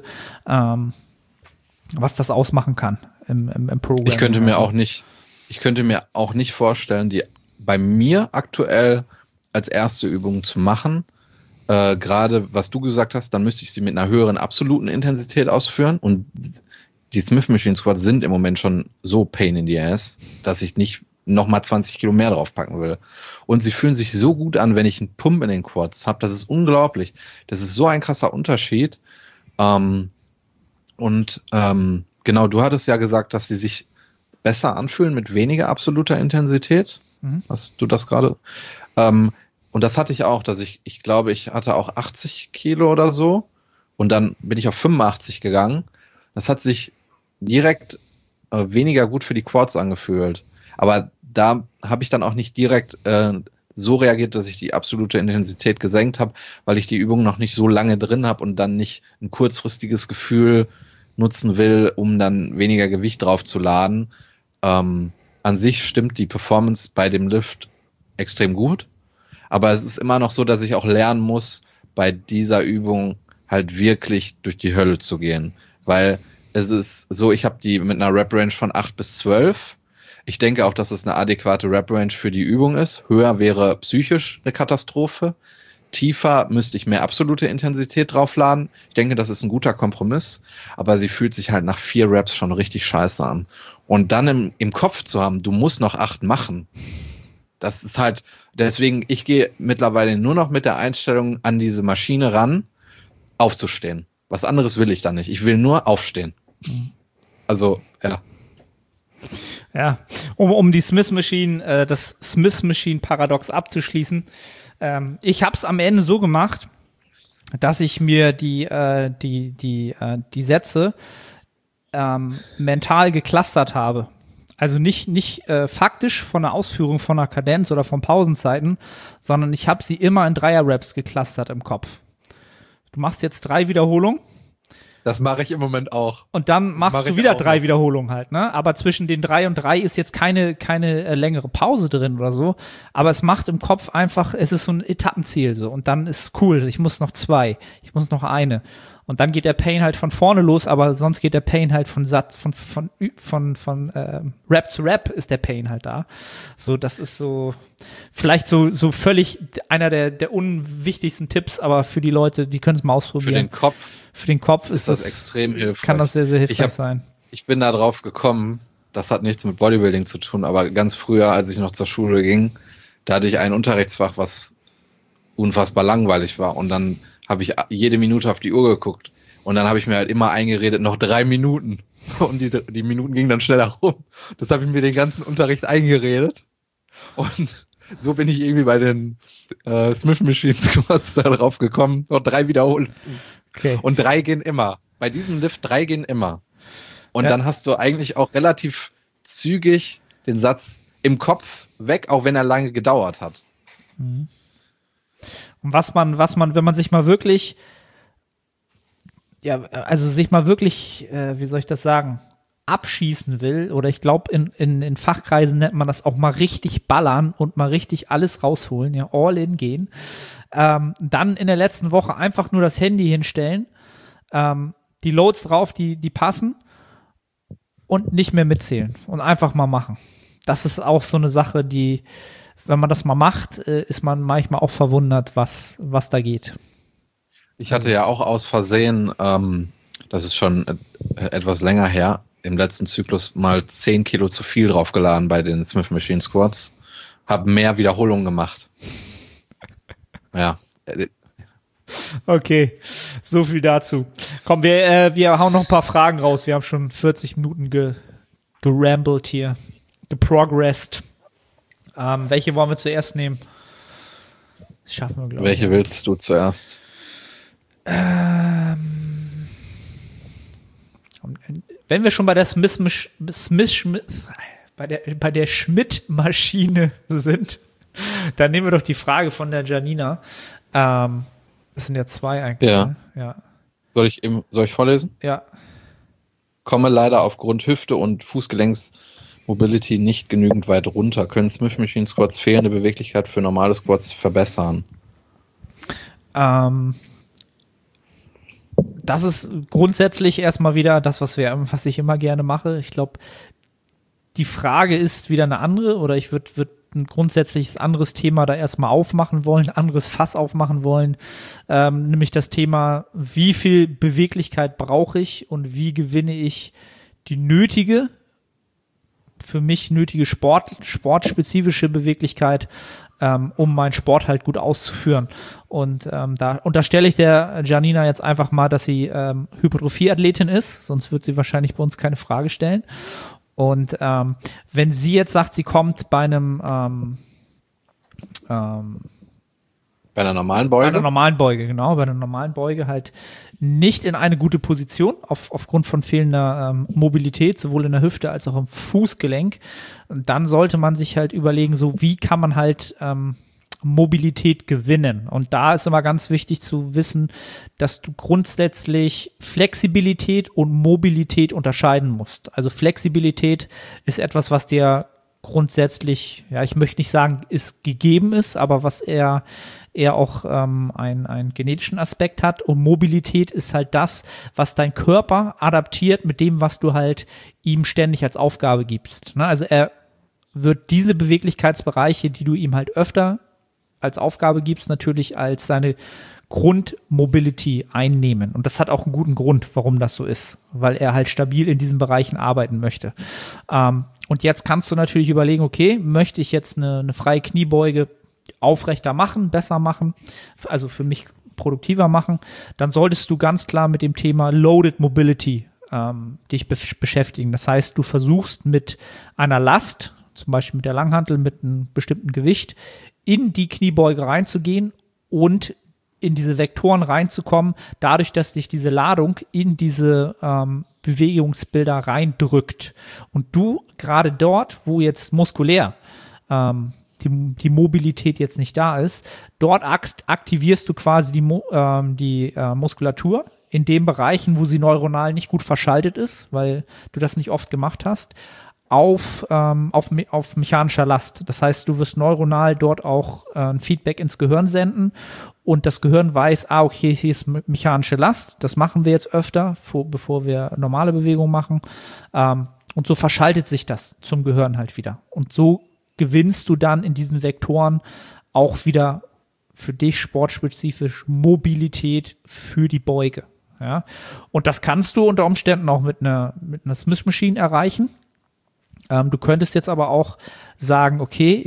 B: was das ausmachen kann im Programm.
C: Ich könnte mir auch nicht vorstellen, die bei mir aktuell als erste Übung zu machen. Gerade was du gesagt hast, dann müsste ich sie mit einer höheren absoluten Intensität ausführen. Und die Smith Machine Squats sind im Moment schon so pain in the ass, dass ich nicht nochmal 20 Kilo mehr draufpacken will. Und sie fühlen sich so gut an, wenn ich einen Pump in den Quads habe. Das ist unglaublich. Das ist so ein krasser Unterschied. Genau, du hattest ja gesagt, dass sie sich besser anfühlen mit weniger absoluter Intensität. Hast du das gerade? Und das hatte ich auch, dass ich glaube, ich hatte auch 80 Kilo oder so. Und dann bin ich auf 85 gegangen. Das hat sich direkt weniger gut für die Quads angefühlt. Aber da habe ich dann auch nicht direkt so reagiert, dass ich die absolute Intensität gesenkt habe, weil ich die Übung noch nicht so lange drin habe und dann nicht ein kurzfristiges Gefühl nutzen will, um dann weniger Gewicht drauf zu laden. An sich stimmt die Performance bei dem Lift extrem gut. Aber es ist immer noch so, dass ich auch lernen muss, bei dieser Übung halt wirklich durch die Hölle zu gehen. Weil es ist so, ich habe die mit einer Rep-Range von 8 bis 12. Ich denke auch, dass es eine adäquate Rep-Range für die Übung ist. Höher wäre psychisch eine Katastrophe. Tiefer müsste ich mehr absolute Intensität draufladen. Ich denke, das ist ein guter Kompromiss. Aber sie fühlt sich halt nach 4 Reps schon richtig scheiße an. Und dann im Kopf zu haben, du musst noch 8 machen. Das ist halt, deswegen, ich gehe mittlerweile nur noch mit der Einstellung an diese Maschine ran, aufzustehen. Was anderes will ich da nicht. Ich will nur aufstehen. Also, ja.
B: Ja, um die Smith Machine, das Smith Machine Paradox abzuschließen. Ich habe es am Ende so gemacht, dass ich mir die Sätze mental geclustert habe. Also nicht faktisch von der Ausführung von einer Kadenz oder von Pausenzeiten, sondern ich habe sie immer in Dreier-Raps geclustert im Kopf. Du machst jetzt 3 Wiederholungen.
C: Das mache ich im Moment auch.
B: Und dann machst du wieder 3 Wiederholungen halt, ne? Aber zwischen den 3 und 3 ist jetzt keine längere Pause drin oder so. Aber es macht im Kopf einfach, es ist so ein Etappenziel so. Und dann ist cool, ich muss noch 2, ich muss noch eine. Und dann geht der Pain halt von vorne los, aber sonst geht der Pain halt von Rap zu Rap ist der Pain halt da. So, das ist so vielleicht so völlig einer der unwichtigsten Tipps, aber für die Leute, die können es mal ausprobieren. Für den Kopf ist das
C: extrem hilfreich.
B: Kann das sehr, sehr hilfreich sein.
C: Ich bin da drauf gekommen, das hat nichts mit Bodybuilding zu tun, aber ganz früher, als ich noch zur Schule ging, da hatte ich ein Unterrichtsfach, was unfassbar langweilig war. Und dann habe ich jede Minute auf die Uhr geguckt. Und dann habe ich mir halt immer eingeredet, noch 3 Minuten. Und die Minuten gingen dann schneller rum. Das habe ich mir den ganzen Unterricht eingeredet. Und so bin ich irgendwie bei den Smith Machine Squats da drauf gekommen. Noch 3 Wiederholungen. Okay. Und 3 gehen immer. Bei diesem Lift 3 gehen immer. Und dann hast du eigentlich auch relativ zügig den Satz im Kopf weg, auch wenn er lange gedauert hat.
B: Mhm. Und was man, wenn man sich mal wirklich, wie soll ich das sagen, abschießen will, oder ich glaube, in Fachkreisen nennt man das auch mal richtig ballern und mal richtig alles rausholen, ja, all in gehen, dann in der letzten Woche einfach nur das Handy hinstellen, die Loads drauf, die passen und nicht mehr mitzählen und einfach mal machen. Das ist auch so eine Sache, die, wenn man das mal macht, ist man manchmal auch verwundert, was da geht.
C: Ich hatte ja auch aus Versehen, das ist schon etwas länger her, im letzten Zyklus mal 10 Kilo zu viel draufgeladen bei den Smith Machine Squats. Habe mehr Wiederholungen gemacht. Ja.
B: Okay, so viel dazu. Komm, wir hauen noch ein paar Fragen raus. Wir haben schon 40 Minuten gerambelt hier, geprogressed. Welche wollen wir zuerst nehmen? Das schaffen wir, glaube ich.
C: Welche willst du zuerst?
B: Wenn wir schon bei der bei der Schmidt-Maschine sind, dann nehmen wir doch die Frage von der Janina. Das sind ja 2 eigentlich.
C: Ja.
B: Ne? Ja.
C: Soll ich vorlesen?
B: Ja.
C: Komme leider aufgrund Hüfte und Fußgelenks-Mobility nicht genügend weit runter. Können Smith Machine Squats fehlende Beweglichkeit für normale Squats verbessern?
B: Das ist grundsätzlich erstmal wieder das, was ich immer gerne mache. Ich glaube, die Frage ist wieder eine andere, oder ich würde ein grundsätzlich anderes Thema da erstmal aufmachen wollen, anderes Fass aufmachen wollen, nämlich das Thema, wie viel Beweglichkeit brauche ich und wie gewinne ich die für mich nötige sportspezifische Beweglichkeit, um meinen Sport halt gut auszuführen. Und da unterstelle ich der Janina jetzt einfach mal, dass sie Hypertrophie-Athletin ist, sonst wird sie wahrscheinlich bei uns keine Frage stellen. Und wenn sie jetzt sagt, sie kommt bei einer
C: normalen Beuge?
B: Bei einer normalen Beuge, genau. Bei einer normalen Beuge halt nicht in eine gute Position, aufgrund von fehlender Mobilität, sowohl in der Hüfte als auch im Fußgelenk. Und dann sollte man sich halt überlegen, so wie kann man halt Mobilität gewinnen. Und da ist immer ganz wichtig zu wissen, dass du grundsätzlich Flexibilität und Mobilität unterscheiden musst. Also Flexibilität ist etwas, was dir grundsätzlich, ja, ich möchte nicht sagen, ist gegeben ist, aber was eher auch einen genetischen Aspekt hat. Und Mobilität ist halt das, was dein Körper adaptiert mit dem, was du halt ihm ständig als Aufgabe gibst. Ne? Also er wird diese Beweglichkeitsbereiche, die du ihm halt öfter als Aufgabe gibst, natürlich als seine Grundmobility einnehmen. Und das hat auch einen guten Grund, warum das so ist, weil er halt stabil in diesen Bereichen arbeiten möchte. Und jetzt kannst du natürlich überlegen, okay, möchte ich jetzt eine freie Kniebeuge aufrechter machen, besser machen, also für mich produktiver machen, dann solltest du ganz klar mit dem Thema Loaded Mobility dich beschäftigen. Das heißt, du versuchst mit einer Last, zum Beispiel mit der Langhantel, mit einem bestimmten Gewicht, in die Kniebeuge reinzugehen und in diese Vektoren reinzukommen, dadurch, dass dich diese Ladung in diese Bewegungsbilder reindrückt. Und du gerade dort, wo jetzt muskulär die Mobilität jetzt nicht da ist, dort aktivierst du quasi die Muskulatur in den Bereichen, wo sie neuronal nicht gut verschaltet ist, weil du das nicht oft gemacht hast, auf mechanischer Last. Das heißt, du wirst neuronal dort auch ein Feedback ins Gehirn senden und das Gehirn weiß, okay, hier ist mechanische Last, das machen wir jetzt öfter, bevor wir normale Bewegungen machen. Und so verschaltet sich das zum Gehirn halt wieder. Und so gewinnst du dann in diesen Vektoren auch wieder für dich sportspezifisch Mobilität für die Beuge. Ja? Und das kannst du unter Umständen auch mit einer Smith Machine erreichen. Du könntest jetzt aber auch sagen, okay,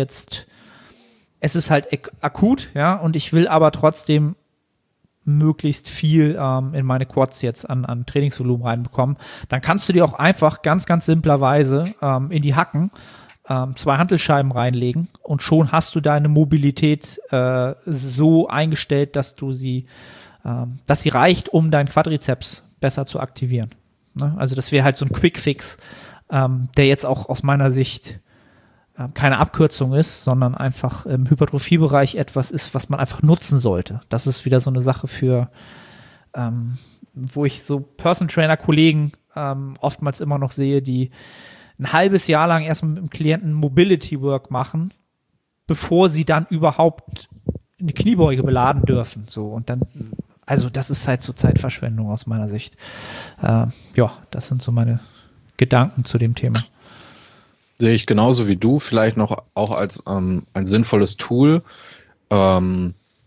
B: es ist halt akut, ja, und ich will aber trotzdem möglichst viel in meine Quads jetzt an Trainingsvolumen reinbekommen. Dann kannst du dir auch einfach ganz, ganz simplerweise in die Hacken 2 Hantelscheiben reinlegen und schon hast du deine Mobilität so eingestellt, dass sie reicht, um deinen Quadrizeps besser zu aktivieren. Ne? Also das wäre halt so ein Quick-Fix, der jetzt auch aus meiner Sicht keine Abkürzung ist, sondern einfach im Hypertrophiebereich etwas ist, was man einfach nutzen sollte. Das ist wieder so eine Sache für, wo ich so Personal Trainer Kollegen oftmals immer noch sehe, die ein halbes Jahr lang erstmal mit dem Klienten Mobility Work machen, bevor sie dann überhaupt eine Kniebeuge beladen dürfen. So, und dann, also das ist halt so Zeitverschwendung aus meiner Sicht. Ja, das sind so meine Gedanken zu dem Thema.
C: Sehe ich genauso wie du, vielleicht noch auch als ein sinnvolles Tool.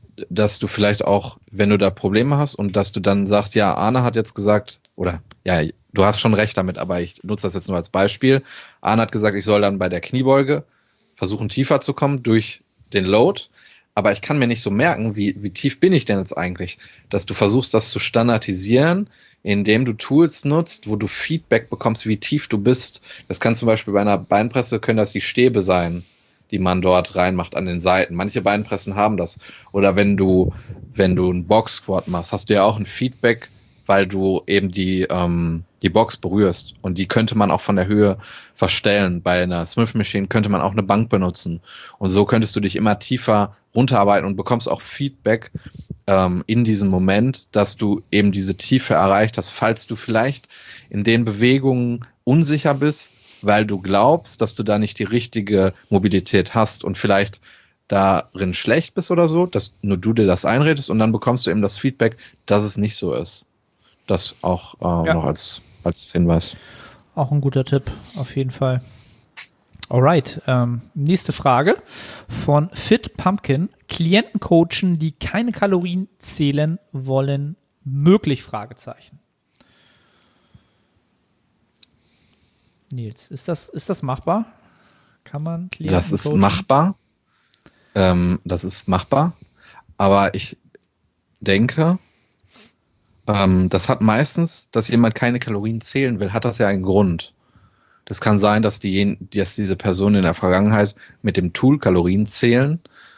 C: dass du vielleicht auch, wenn du da Probleme hast und dass du dann sagst, ja, Arne hat jetzt gesagt, oder ja, du hast schon recht damit, aber ich nutze das jetzt nur als Beispiel. Arne hat gesagt, ich soll dann bei der Kniebeuge versuchen, tiefer zu kommen durch den Load, aber ich kann mir nicht so merken, wie tief bin ich denn jetzt eigentlich, dass du versuchst, das zu standardisieren, indem du Tools nutzt, wo du Feedback bekommst, wie tief du bist. Das kann zum Beispiel bei einer Beinpresse, können das die Stäbe sein, die man dort reinmacht an den Seiten. Manche Beinpressen haben das. Oder wenn du einen Box Squat machst, hast du ja auch ein Feedback, weil du eben die Box berührst. Und die könnte man auch von der Höhe verstellen. Bei einer Smith Machine könnte man auch eine Bank benutzen. Und so könntest du dich immer tiefer runterarbeiten und bekommst auch Feedback in diesem Moment, dass du eben diese Tiefe erreicht hast, falls du vielleicht in den Bewegungen unsicher bist, weil du glaubst, dass du da nicht die richtige Mobilität hast und vielleicht darin schlecht bist oder so, dass nur du dir das einredest und dann bekommst du eben das Feedback, dass es nicht so ist. Das auch noch als Hinweis.
B: Auch ein guter Tipp, auf jeden Fall. Alright, nächste Frage von Fit Pumpkin. Klienten coachen, die keine Kalorien zählen wollen, möglich? Fragezeichen. Nils, ist das machbar? Kann man Klienten
C: Das ist
B: coachen?
C: machbar. Das ist machbar. Aber ich denke, das hat meistens, dass jemand keine Kalorien zählen will, hat das ja einen Grund. Das kann sein, dass diese Person in der Vergangenheit mit dem Tool Kalorien zählen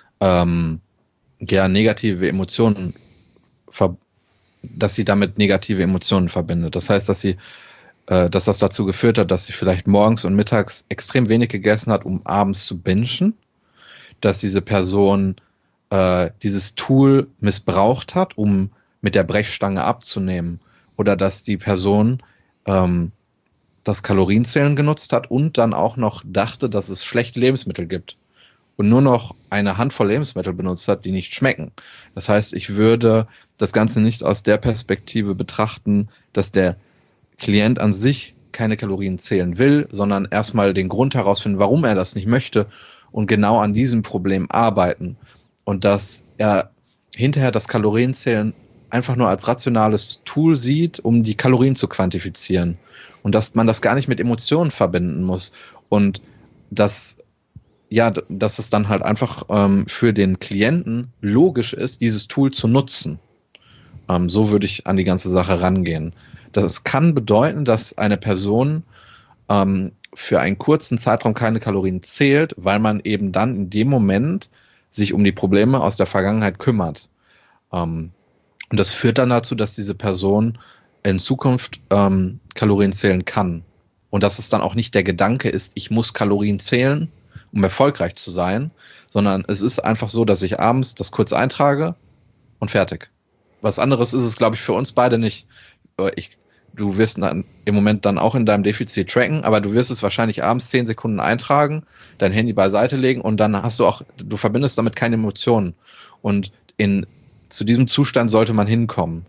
C: negative Emotionen, dass sie damit negative Emotionen verbindet. Das heißt, dass das dazu geführt hat, dass sie vielleicht morgens und mittags extrem wenig gegessen hat, um abends zu bingen, dass diese Person dieses Tool missbraucht hat, um mit der Brechstange abzunehmen, oder dass die Person das Kalorienzählen genutzt hat und dann auch noch dachte, dass es schlechte Lebensmittel gibt und nur noch eine Handvoll Lebensmittel benutzt hat, die nicht schmecken. Das heißt, ich würde das Ganze nicht aus der Perspektive betrachten, dass der Klient an sich keine Kalorien zählen will, sondern erstmal den Grund herausfinden, warum er das nicht möchte und genau an diesem Problem arbeiten. Und dass er hinterher das Kalorienzählen einfach nur als rationales Tool sieht, um die Kalorien zu quantifizieren. Und dass man das gar nicht mit Emotionen verbinden muss. Und dass es dann halt einfach für den Klienten logisch ist, dieses Tool zu nutzen. So würde ich an die ganze Sache rangehen. Das kann bedeuten, dass eine Person für einen kurzen Zeitraum keine Kalorien zählt, weil man eben dann in dem Moment sich um die Probleme aus der Vergangenheit kümmert. Und das führt dann dazu, dass diese Person in Zukunft Kalorien zählen kann. Und dass es dann auch nicht der Gedanke ist, ich muss Kalorien zählen, um erfolgreich zu sein, sondern es ist einfach so, dass ich abends das kurz eintrage und fertig. Was anderes ist es, glaube ich, für uns beide nicht. Du wirst dann im Moment dann auch in deinem Defizit tracken, aber du wirst es wahrscheinlich abends 10 Sekunden eintragen, dein Handy beiseite legen und dann du verbindest damit keine Emotionen. Und zu diesem Zustand sollte man hinkommen.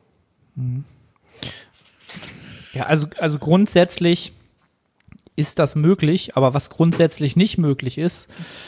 B: Ja, also grundsätzlich ist das möglich, aber was grundsätzlich nicht möglich ist,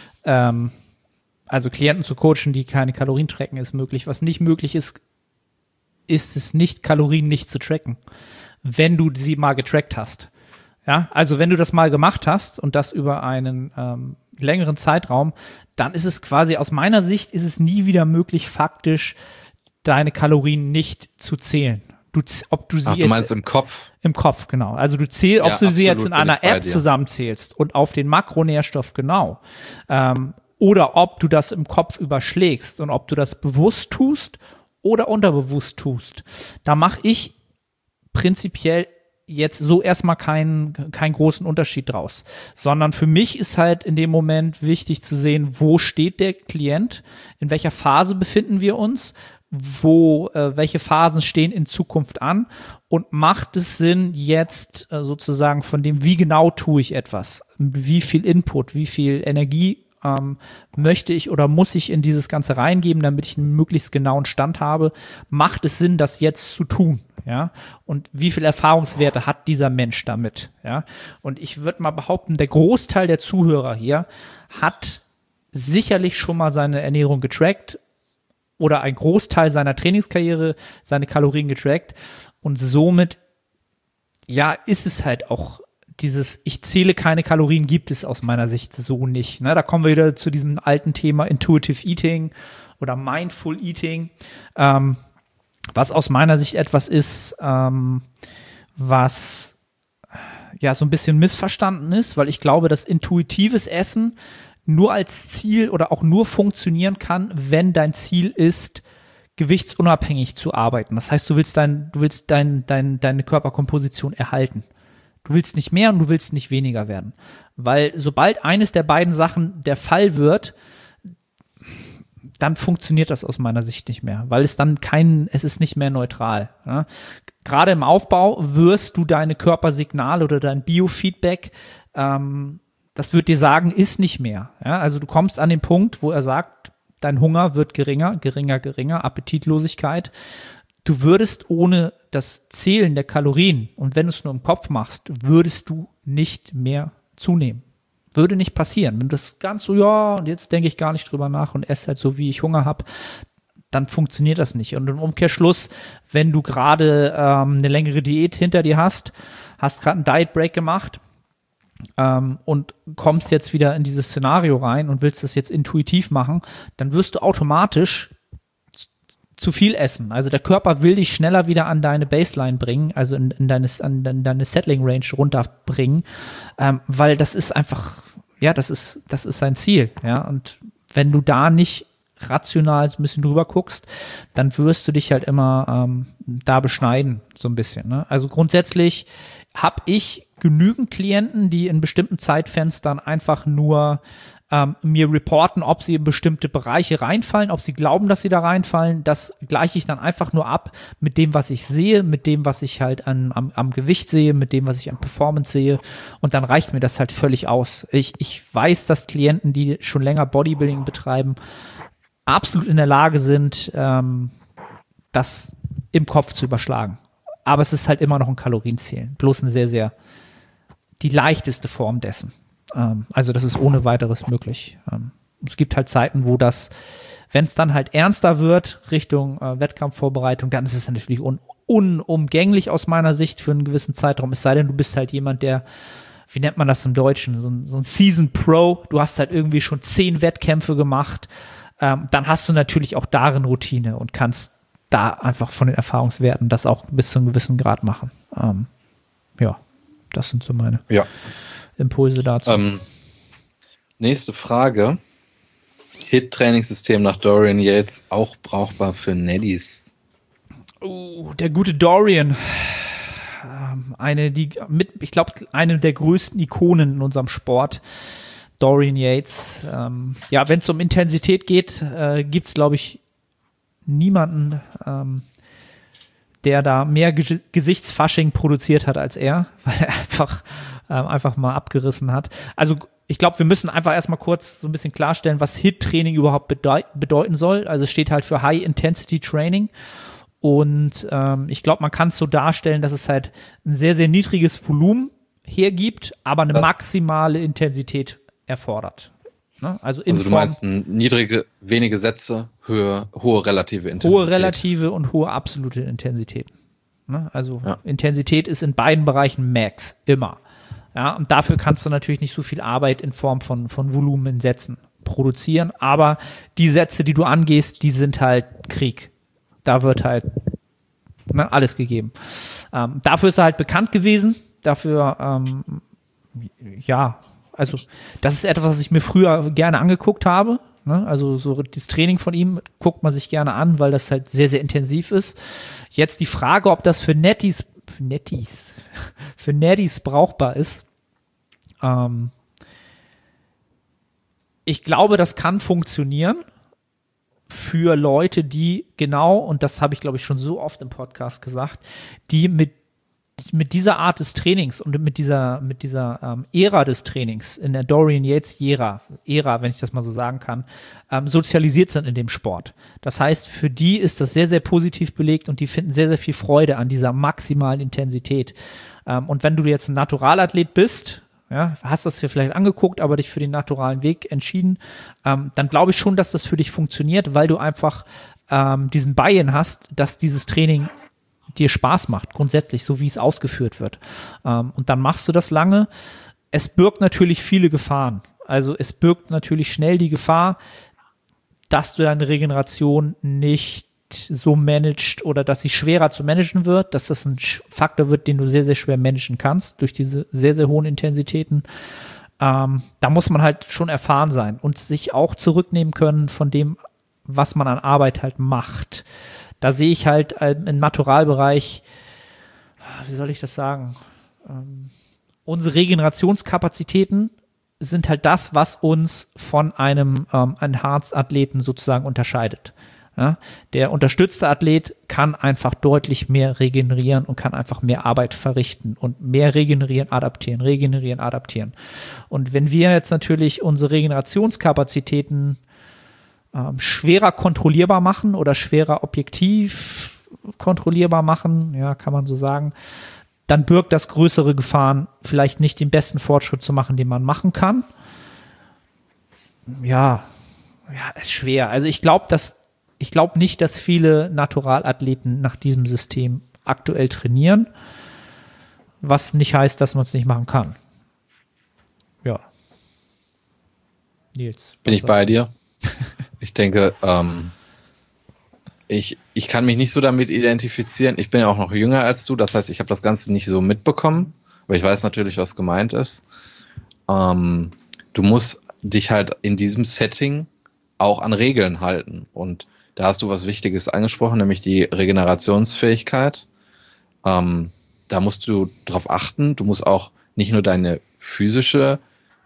B: also Klienten zu coachen, die keine Kalorien tracken, ist möglich. Was nicht möglich ist, ist es nicht, Kalorien nicht zu tracken, wenn du sie mal getrackt hast. Ja, also wenn du das mal gemacht hast und das über einen längeren Zeitraum, dann ist es quasi aus meiner Sicht ist es nie wieder möglich, faktisch deine Kalorien nicht zu zählen. Du
C: meinst im Kopf?
B: Im Kopf, genau. Also du zählst, ob du sie jetzt in einer App zusammenzählst und auf den Makronährstoff genau. Oder ob du das im Kopf überschlägst und ob du das bewusst tust oder unterbewusst tust. Da mache ich prinzipiell jetzt so erstmal keinen großen Unterschied draus. Sondern für mich ist halt in dem Moment wichtig zu sehen, wo steht der Klient, in welcher Phase befinden wir uns, welche Phasen stehen in Zukunft an und macht es Sinn, jetzt sozusagen von dem, wie genau tue ich etwas, wie viel Input, wie viel Energie möchte ich oder muss ich in dieses Ganze reingeben, damit ich einen möglichst genauen Stand habe, macht es Sinn, das jetzt zu tun, ja, und wie viel Erfahrungswerte hat dieser Mensch damit, ja, und ich würde mal behaupten, der Großteil der Zuhörer hier hat sicherlich schon mal seine Ernährung getrackt, oder ein Großteil seiner Trainingskarriere seine Kalorien getrackt und somit, ja, ist es halt auch dieses, ich zähle keine Kalorien, gibt es aus meiner Sicht so nicht. Ne? Da kommen wir wieder zu diesem alten Thema Intuitive Eating oder Mindful Eating, was aus meiner Sicht etwas ist, was ja so ein bisschen missverstanden ist, weil ich glaube, dass intuitives Essen nur als Ziel oder auch nur funktionieren kann, wenn dein Ziel ist, gewichtsunabhängig zu arbeiten. Das heißt, du willst deine Körperkomposition erhalten. Du willst nicht mehr und du willst nicht weniger werden. Weil sobald eines der beiden Sachen der Fall wird, dann funktioniert das aus meiner Sicht nicht mehr, weil es ist nicht mehr neutral. Ja? Gerade im Aufbau wirst du deine Körpersignale oder dein Biofeedback, das wird dir sagen, ist nicht mehr. Ja? Also du kommst an den Punkt, wo er sagt, dein Hunger wird geringer, Appetitlosigkeit. Du würdest ohne das Zählen der Kalorien und wenn du es nur im Kopf machst, würdest du nicht mehr zunehmen. Würde nicht passieren. Wenn du das ganz so, ja, und jetzt denke ich gar nicht drüber nach und esse halt so, wie ich Hunger habe, dann funktioniert das nicht. Und im Umkehrschluss, wenn du gerade eine längere Diät hinter dir hast gerade einen Diet Break gemacht und kommst jetzt wieder in dieses Szenario rein und willst das jetzt intuitiv machen, dann wirst du automatisch zu viel essen. Also der Körper will dich schneller wieder an deine Baseline bringen, also in deine Settling Range runterbringen, weil das ist einfach, ja, das ist sein Ziel, ja, und wenn du da nicht rational so ein bisschen drüber guckst, dann wirst du dich halt immer da beschneiden, so ein bisschen, ne? Also grundsätzlich habe ich genügend Klienten, die in bestimmten Zeitfenstern einfach nur mir reporten, ob sie in bestimmte Bereiche reinfallen, ob sie glauben, dass sie da reinfallen. Das gleiche ich dann einfach nur ab mit dem, was ich sehe, mit dem, was ich halt am Gewicht sehe, mit dem, was ich an Performance sehe. Und dann reicht mir das halt völlig aus. Ich weiß, dass Klienten, die schon länger Bodybuilding betreiben, absolut in der Lage sind, das im Kopf zu überschlagen. Aber es ist halt immer noch ein Kalorienzählen. Bloß eine sehr, sehr die leichteste Form dessen. Also das ist ohne weiteres möglich. Es gibt halt Zeiten, wo das, wenn es dann halt ernster wird, Richtung Wettkampfvorbereitung, dann ist es natürlich unumgänglich aus meiner Sicht für einen gewissen Zeitraum. Es sei denn, du bist halt jemand, der, wie nennt man das im Deutschen, so ein Season Pro, du hast halt irgendwie schon 10 Wettkämpfe gemacht, dann hast du natürlich auch darin Routine und kannst da einfach von den Erfahrungswerten das auch bis zu einem gewissen Grad machen. Ja, das sind so meine Impulse dazu.
C: Nächste Frage. HIIT-Trainingssystem nach Dorian Yates auch brauchbar für Neddies?
B: Der gute Dorian. Ich glaube, eine der größten Ikonen in unserem Sport. Dorian Yates. Ja, wenn es um Intensität geht, gibt es, glaube ich, niemanden, der da mehr Gesichtsfasching produziert hat als er, weil er einfach mal abgerissen hat. Also ich glaube, wir müssen einfach erstmal kurz so ein bisschen klarstellen, was HIIT-Training überhaupt bedeuten soll. Also es steht halt für High-Intensity-Training und ich glaube, man kann es so darstellen, dass es halt ein sehr, sehr niedriges Volumen hergibt, aber eine maximale Intensität erfordert. Ne? Also du
C: meinst wenige Sätze, hohe relative Intensität.
B: Hohe relative und hohe absolute Intensität. Ne? Also Intensität ist in beiden Bereichen Max, immer. Ja, und dafür kannst du natürlich nicht so viel Arbeit in Form von Volumen in Sätzen produzieren, aber die Sätze, die du angehst, die sind halt Krieg. Da wird halt alles gegeben. Dafür ist er halt bekannt gewesen, dafür, also das ist etwas, was ich mir früher gerne angeguckt habe. Ne? Also so das Training von ihm guckt man sich gerne an, weil das halt sehr, sehr intensiv ist. Jetzt die Frage, ob das für Netties brauchbar ist. Ich glaube, das kann funktionieren für Leute, die genau, und das habe ich, glaube ich, schon so oft im Podcast gesagt, die mit dieser Art des Trainings und mit dieser Ära des Trainings, in der Dorian Yates Ära, wenn ich das mal so sagen kann, sozialisiert sind in dem Sport. Das heißt, für die ist das sehr, sehr positiv belegt und die finden sehr, sehr viel Freude an dieser maximalen Intensität. Und wenn du jetzt ein Naturalathlet bist, ja, hast das dir vielleicht angeguckt, aber dich für den naturalen Weg entschieden, dann glaube ich schon, dass das für dich funktioniert, weil du einfach diesen Buy-in hast, dass dieses Training dir Spaß macht, grundsätzlich, so wie es ausgeführt wird. Und dann machst du das lange. Es birgt natürlich viele Gefahren. Also es birgt natürlich schnell die Gefahr, dass du deine Regeneration nicht so managst oder dass sie schwerer zu managen wird, dass das ein Faktor wird, den du sehr, sehr schwer managen kannst durch diese sehr, sehr hohen Intensitäten. Da muss man halt schon erfahren sein und sich auch zurücknehmen können von dem, was man an Arbeit halt macht. Da sehe ich halt im Naturalbereich, wie soll ich das sagen, unsere Regenerationskapazitäten sind halt das, was uns von einem Enhanced-Athleten sozusagen unterscheidet. Ja? Der unterstützte Athlet kann einfach deutlich mehr regenerieren und kann einfach mehr Arbeit verrichten und mehr regenerieren, adaptieren. Und wenn wir jetzt natürlich unsere Regenerationskapazitäten schwerer kontrollierbar machen oder schwerer objektiv kontrollierbar machen, ja, kann man so sagen, dann birgt das größere Gefahren, vielleicht nicht den besten Fortschritt zu machen, den man machen kann. Ja, ist schwer. Also ich glaube nicht, dass viele Naturalathleten nach diesem System aktuell trainieren, was nicht heißt, dass man es nicht machen kann. Ja. Nils.
C: Bin ich bei dir? Ich denke, ich kann mich nicht so damit identifizieren. Ich bin ja auch noch jünger als du, das heißt, ich habe das Ganze nicht so mitbekommen, aber ich weiß natürlich, was gemeint ist. Du musst dich halt in diesem Setting auch an Regeln halten und da hast du was Wichtiges angesprochen, nämlich die Regenerationsfähigkeit. Da musst du drauf achten. Du musst auch nicht nur deine physische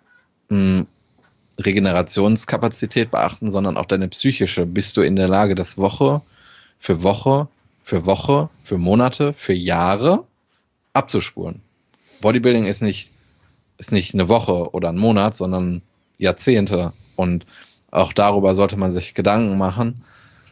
C: Regenerationskapazität beachten, sondern auch deine psychische. Bist du in der Lage, das Woche für Woche, für Monate, für Jahre abzuspulen? Bodybuilding ist nicht eine Woche oder ein Monat, sondern Jahrzehnte. Und auch darüber sollte man sich Gedanken machen.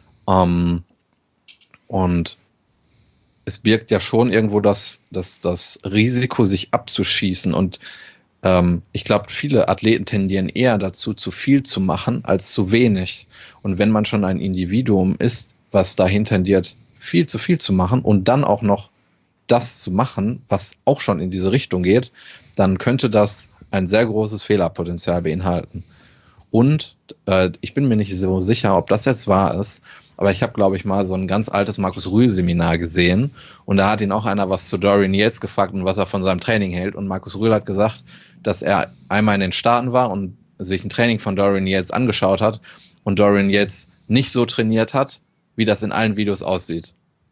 C: Und es birgt ja schon irgendwo das Risiko, sich abzuschießen. Und ich glaube, viele Athleten tendieren eher dazu, zu viel zu machen, als zu wenig. Und wenn man schon ein Individuum ist, was dahin tendiert, viel zu machen und dann auch noch das zu machen, was auch schon in diese Richtung geht, dann könnte das ein sehr großes Fehlerpotenzial beinhalten. Und ich bin mir nicht so sicher, ob das jetzt wahr ist, aber ich habe, glaube ich, mal so ein ganz altes Markus Rühl-Seminar gesehen und da hat ihn auch einer was zu Dorian Yates gefragt und was er von seinem Training hält. Und Markus Rühl hat gesagt, dass er einmal in den Staaten war und sich ein Training von Dorian Yates angeschaut hat und Dorian Yates nicht so trainiert hat, wie das in allen Videos aussieht.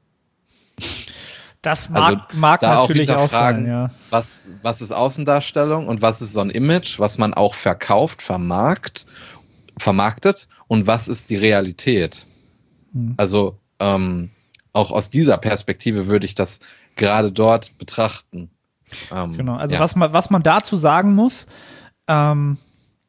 B: Das mag
C: da
B: natürlich auch sein, ja.
C: Was ist Außendarstellung und was ist so ein Image, was man auch verkauft, vermarktet und was ist die Realität? Also auch aus dieser Perspektive würde ich das gerade dort betrachten.
B: Genau, also ja. Was man dazu sagen muss, wenn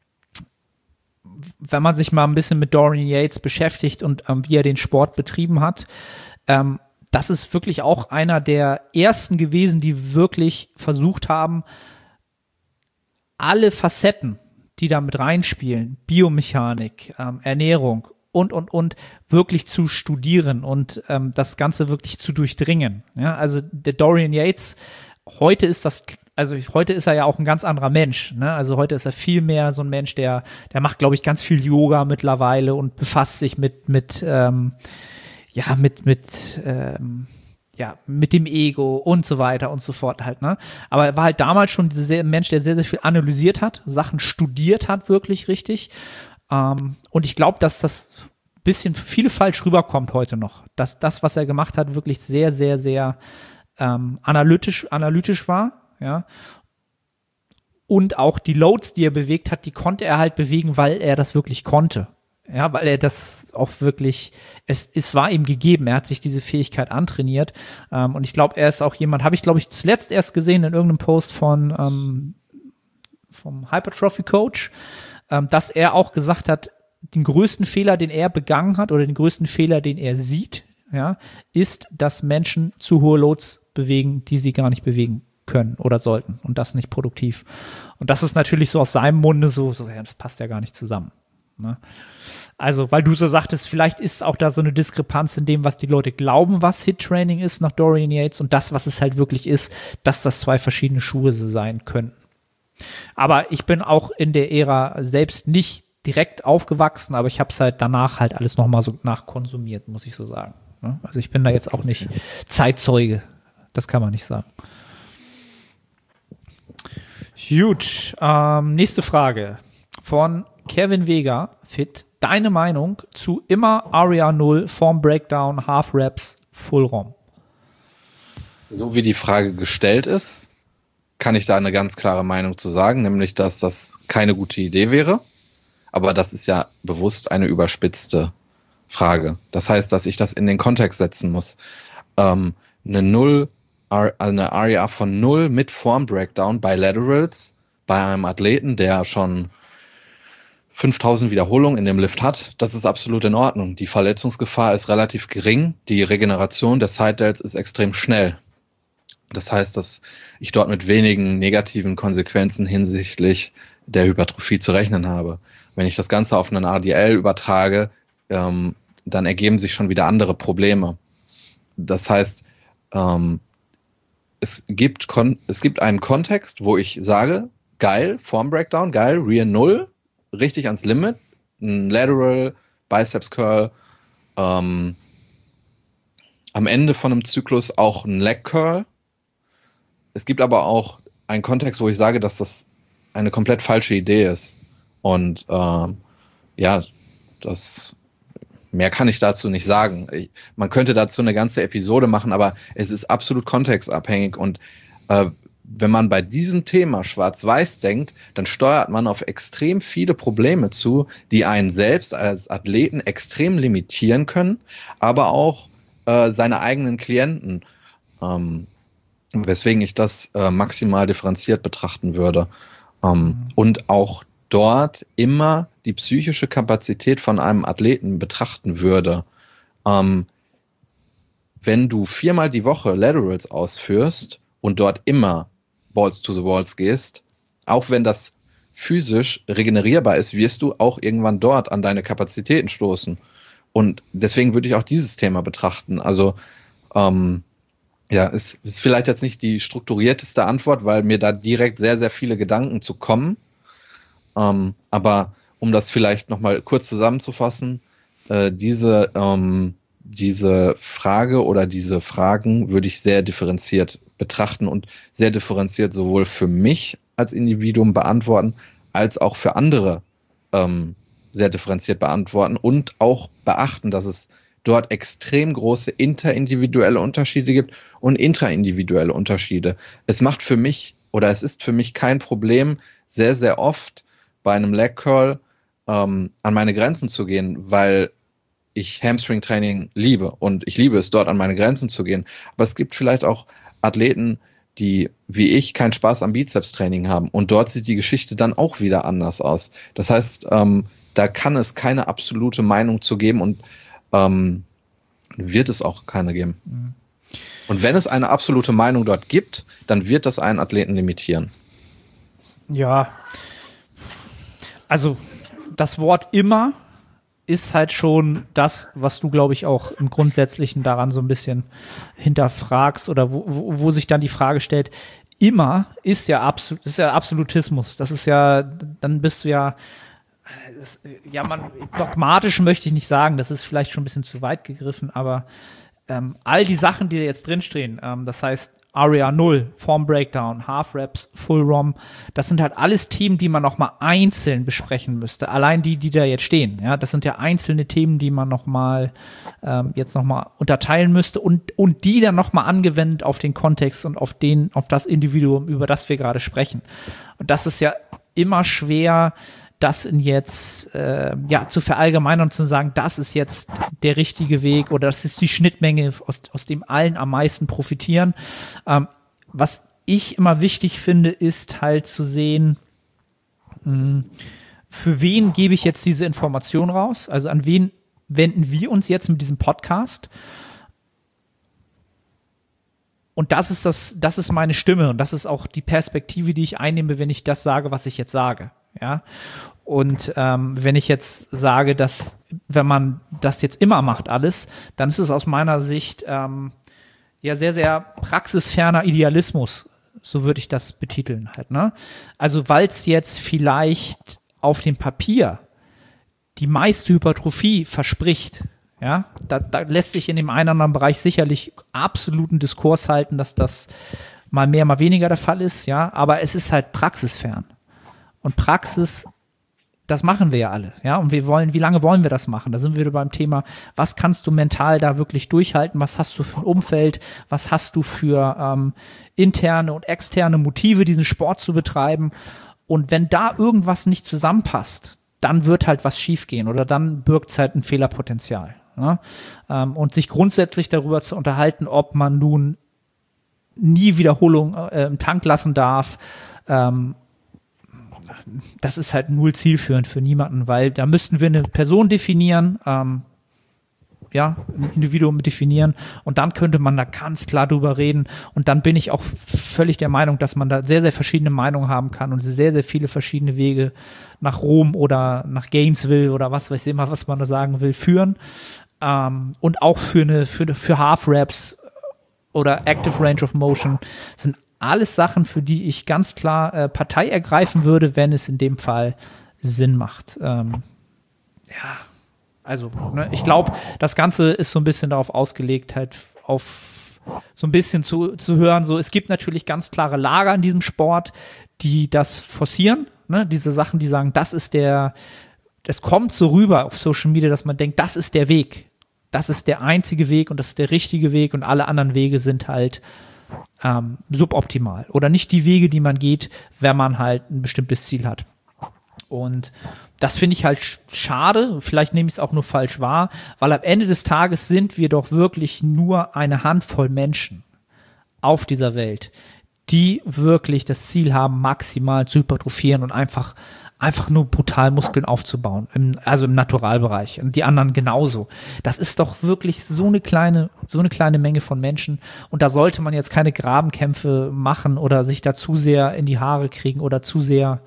B: man sich mal ein bisschen mit Dorian Yates beschäftigt und wie er den Sport betrieben hat, das ist wirklich auch einer der ersten gewesen, die wirklich versucht haben, alle Facetten, die da mit reinspielen, Biomechanik, Ernährung und wirklich zu studieren und das Ganze wirklich zu durchdringen. Ja, also der Dorian Yates, heute ist er ja auch ein ganz anderer Mensch. Ne? Also heute ist er viel mehr so ein Mensch, der macht, glaube ich, ganz viel Yoga mittlerweile und befasst sich mit dem Ego und so weiter und so fort halt, ne? Aber er war halt damals schon ein Mensch, der sehr, sehr viel analysiert hat, Sachen studiert hat, wirklich richtig. Und ich glaube, dass das ein bisschen für viele falsch rüberkommt heute noch. Dass das, was er gemacht hat, wirklich sehr, sehr, sehr analytisch war, ja. Und auch die Loads, die er bewegt hat, die konnte er halt bewegen, weil er das wirklich konnte. Ja, weil er das auch wirklich, es war ihm gegeben, er hat sich diese Fähigkeit antrainiert. Und ich glaube, er ist auch jemand, habe ich, glaube ich, zuletzt erst gesehen in irgendeinem Post vom Hypertrophy Coach, dass er auch gesagt hat, den größten Fehler, den er begangen hat oder den größten Fehler, den er sieht, ja, ist, dass Menschen zu hohe Loads bewegen, die sie gar nicht bewegen können oder sollten und das nicht produktiv. Und das ist natürlich so aus seinem Munde so ja, das passt ja gar nicht zusammen. Ne? Also, weil du so sagtest, vielleicht ist auch da so eine Diskrepanz in dem, was die Leute glauben, was HIIT-Training ist nach Dorian Yates und das, was es halt wirklich ist, dass das zwei verschiedene Schuhe sein könnten. Aber ich bin auch in der Ära selbst nicht direkt aufgewachsen, aber ich habe es halt danach halt alles nochmal so nachkonsumiert, muss ich so sagen. Ne? Also ich bin da jetzt auch nicht Zeitzeuge. Das kann man nicht sagen. Gut. Nächste Frage von Kevin Vega, fit. Deine Meinung zu immer Aria 0, Form Breakdown, Half Reps, Full ROM?
C: So wie die Frage gestellt ist, kann ich da eine ganz klare Meinung zu sagen, nämlich, dass das keine gute Idee wäre. Aber das ist ja bewusst eine überspitzte Frage. Das heißt, dass ich das in den Kontext setzen muss. Eine Aria von 0 mit Form Breakdown bei Laterals, bei einem Athleten, der schon 5000 Wiederholungen in dem Lift hat, das ist absolut in Ordnung. Die Verletzungsgefahr ist relativ gering. Die Regeneration des Side Delts ist extrem schnell. Das heißt, dass ich dort mit wenigen negativen Konsequenzen hinsichtlich der Hypertrophie zu rechnen habe. Wenn ich das Ganze auf einen ADL übertrage, dann ergeben sich schon wieder andere Probleme. Das heißt, es gibt einen Kontext, wo ich sage, geil, Form Breakdown, geil, Rear 0, richtig ans Limit, ein Lateral, Biceps Curl, am Ende von einem Zyklus auch ein Leg Curl. Es gibt aber auch einen Kontext, wo ich sage, dass das eine komplett falsche Idee ist. Und mehr kann ich dazu nicht sagen. Man könnte dazu eine ganze Episode machen, aber es ist absolut kontextabhängig. Und wenn man bei diesem Thema schwarz-weiß denkt, dann steuert man auf extrem viele Probleme zu, die einen selbst als Athleten extrem limitieren können, aber auch seine eigenen Klienten. Weswegen ich das maximal differenziert betrachten würde. Und auch dort immer die psychische Kapazität von einem Athleten betrachten würde. Wenn du 4-mal die Woche Laterals ausführst und dort immer Balls to the Walls gehst, auch wenn das physisch regenerierbar ist, wirst du auch irgendwann dort an deine Kapazitäten stoßen. Und deswegen würde ich auch dieses Thema betrachten. Also es ist vielleicht jetzt nicht die strukturierteste Antwort, weil mir da direkt sehr, sehr viele Gedanken zu kommen. Aber um das vielleicht nochmal kurz zusammenzufassen, diese Frage oder diese Fragen würde ich sehr differenziert betrachten und sehr differenziert sowohl für mich als Individuum beantworten, als auch für andere sehr differenziert beantworten und auch beachten, dass es dort extrem große interindividuelle Unterschiede gibt und intraindividuelle Unterschiede. Es ist für mich kein Problem, sehr, sehr oft bei einem Leg Curl an meine Grenzen zu gehen, weil ich Hamstring-Training liebe und ich liebe es, dort an meine Grenzen zu gehen. Aber es gibt vielleicht auch Athleten, die, wie ich, keinen Spaß am Bizeps-Training haben und dort sieht die Geschichte dann auch wieder anders aus. Das heißt, da kann es keine absolute Meinung zu geben und wird es auch keine geben. Mhm. Und wenn es eine absolute Meinung dort gibt, dann wird das einen Athleten limitieren.
B: Ja, also das Wort immer ist halt schon das, was du, glaube ich, auch im Grundsätzlichen daran so ein bisschen hinterfragst oder wo sich dann die Frage stellt, immer ist ja Absolutismus. Das ist ja, dann bist du ja, dogmatisch möchte ich nicht sagen, das ist vielleicht schon ein bisschen zu weit gegriffen, aber all die Sachen, die da jetzt drinstehen, das heißt Aria 0, Form Breakdown, Half Reps, Full ROM, das sind halt alles Themen, die man nochmal einzeln besprechen müsste. Allein die da jetzt stehen, ja, das sind ja einzelne Themen, die man jetzt nochmal unterteilen müsste und die dann nochmal angewendet auf den Kontext und auf das Individuum, über das wir gerade sprechen. Und das ist ja immer schwer, das jetzt zu verallgemeinern und zu sagen, das ist jetzt der richtige Weg oder das ist die Schnittmenge, aus dem allen am meisten profitieren. Was ich immer wichtig finde, ist halt zu sehen, für wen gebe ich jetzt diese Information raus? Also an wen wenden wir uns jetzt mit diesem Podcast? Und das ist meine Stimme und das ist auch die Perspektive, die ich einnehme, wenn ich das sage, was ich jetzt sage. Ja. Und wenn ich jetzt sage, dass, wenn man das jetzt immer macht alles, dann ist es aus meiner Sicht ja sehr, sehr praxisferner Idealismus, so würde ich das betiteln halt, ne? Also weil es jetzt vielleicht auf dem Papier die meiste Hypertrophie verspricht, ja, da lässt sich in dem einen oder anderen Bereich sicherlich absoluten Diskurs halten, dass das mal mehr, mal weniger der Fall ist, ja, aber es ist halt praxisfern. Und Praxis, das machen wir ja alle, ja, und wie lange wollen wir das machen? Da sind wir wieder beim Thema, was kannst du mental da wirklich durchhalten, was hast du für ein Umfeld, was hast du für interne und externe Motive, diesen Sport zu betreiben, und wenn da irgendwas nicht zusammenpasst, dann wird halt was schiefgehen oder dann birgt es halt ein Fehlerpotenzial, ne? Und sich grundsätzlich darüber zu unterhalten, ob man nun nie Wiederholung im Tank lassen darf, das ist halt null zielführend für niemanden, weil da müssten wir eine Person definieren, ja, ein Individuum definieren, und dann könnte man da ganz klar drüber reden, und dann bin ich auch völlig der Meinung, dass man da sehr, sehr verschiedene Meinungen haben kann und sehr, sehr viele verschiedene Wege nach Rom oder nach Gainesville oder was weiß ich immer, was man da sagen will, führen, und auch für Half-Raps oder Active Range of Motion sind alles Sachen, für die ich ganz klar Partei ergreifen würde, wenn es in dem Fall Sinn macht. Ja, also, ne, ich glaube, das Ganze ist so ein bisschen darauf ausgelegt, halt auf so ein bisschen zu hören, so, es gibt natürlich ganz klare Lager in diesem Sport, die das forcieren, ne, diese Sachen, die sagen, das kommt so rüber auf Social Media, dass man denkt, das ist der Weg, das ist der einzige Weg und das ist der richtige Weg und alle anderen Wege sind halt suboptimal oder nicht die Wege, die man geht, wenn man halt ein bestimmtes Ziel hat. Und das finde ich halt schade, vielleicht nehme ich es auch nur falsch wahr, weil am Ende des Tages sind wir doch wirklich nur eine Handvoll Menschen auf dieser Welt, die wirklich das Ziel haben, maximal zu hypertrophieren und einfach nur brutal Muskeln aufzubauen, also im Naturalbereich, und die anderen genauso. Das ist doch wirklich so eine kleine Menge von Menschen, und da sollte man jetzt keine Grabenkämpfe machen oder sich da zu sehr in die Haare kriegen oder zu sehr,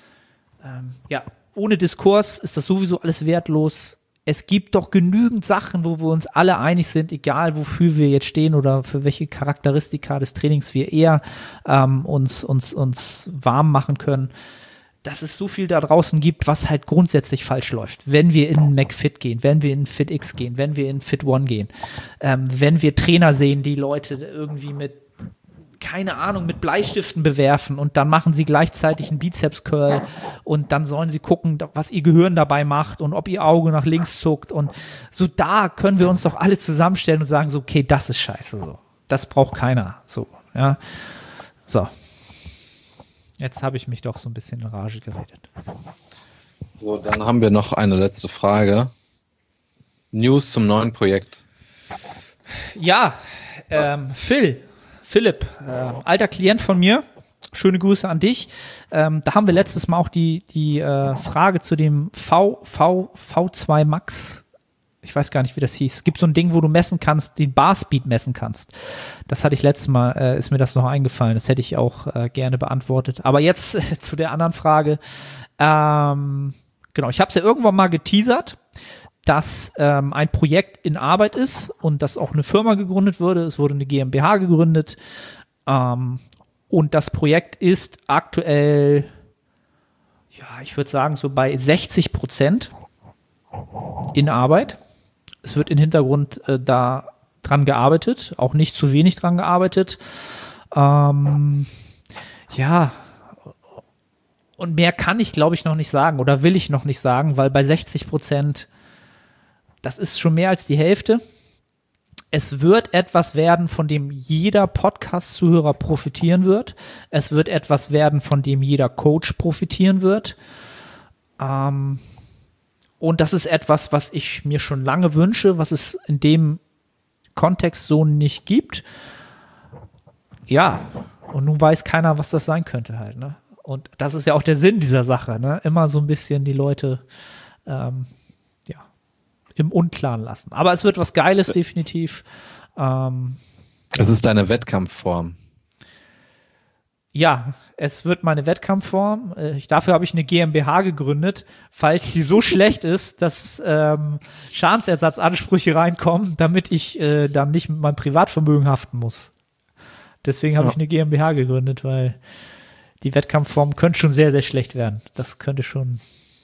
B: ja, ohne Diskurs ist das sowieso alles wertlos. Es gibt doch genügend Sachen, wo wir uns alle einig sind, egal wofür wir jetzt stehen oder für welche Charakteristika des Trainings wir eher uns warm machen können, dass es so viel da draußen gibt, was halt grundsätzlich falsch läuft. Wenn wir in McFit gehen, wenn wir in FitX gehen, wenn wir in Fit One gehen, wenn wir Trainer sehen, die Leute irgendwie mit, keine Ahnung, mit Bleistiften bewerfen und dann machen sie gleichzeitig einen Bizeps-Curl und dann sollen sie gucken, was ihr Gehirn dabei macht und ob ihr Auge nach links zuckt, und so, da können wir uns doch alle zusammenstellen und sagen so, okay, das ist scheiße, so. Das braucht keiner, so, ja. So. Jetzt habe ich mich doch so ein bisschen in Rage geredet.
C: So, dann haben wir noch eine letzte Frage. News zum neuen Projekt.
B: Ja, Philipp, alter Klient von mir, schöne Grüße an dich. Da haben wir letztes Mal auch die Frage zu dem V2 Max, ich weiß gar nicht, wie das hieß. Es gibt so ein Ding, wo du messen kannst, den Barspeed messen kannst. Das hatte ich letztes Mal, ist mir das noch eingefallen. Das hätte ich auch gerne beantwortet. Aber jetzt zu der anderen Frage. Genau, ich habe es ja irgendwann mal geteasert, dass ein Projekt in Arbeit ist und dass auch eine Firma gegründet wurde. Es wurde eine GmbH gegründet. Und das Projekt ist aktuell, ja, ich würde sagen, so bei 60% in Arbeit. Es wird im Hintergrund da dran gearbeitet, auch nicht zu wenig dran gearbeitet. Ja, und mehr kann ich, glaube ich, noch nicht sagen oder will ich noch nicht sagen, weil bei 60%, das ist schon mehr als die Hälfte. Es wird etwas werden, von dem jeder Podcast-Zuhörer profitieren wird. Es wird etwas werden, von dem jeder Coach profitieren wird. Und das ist etwas, was ich mir schon lange wünsche, was es in dem Kontext so nicht gibt. Ja, und nun weiß keiner, was das sein könnte halt, ne? Und das ist ja auch der Sinn dieser Sache, ne? Immer so ein bisschen die Leute im Unklaren lassen. Aber es wird was Geiles, definitiv.
C: Es ist eine Wettkampfform.
B: Ja, es wird meine Wettkampfform. Dafür habe ich eine GmbH gegründet, falls die so schlecht ist, dass Schadensersatzansprüche reinkommen, damit ich dann nicht mit meinem Privatvermögen haften muss. Deswegen habe ich eine GmbH gegründet, weil die Wettkampfform könnte schon sehr, sehr schlecht werden. Das könnte schon.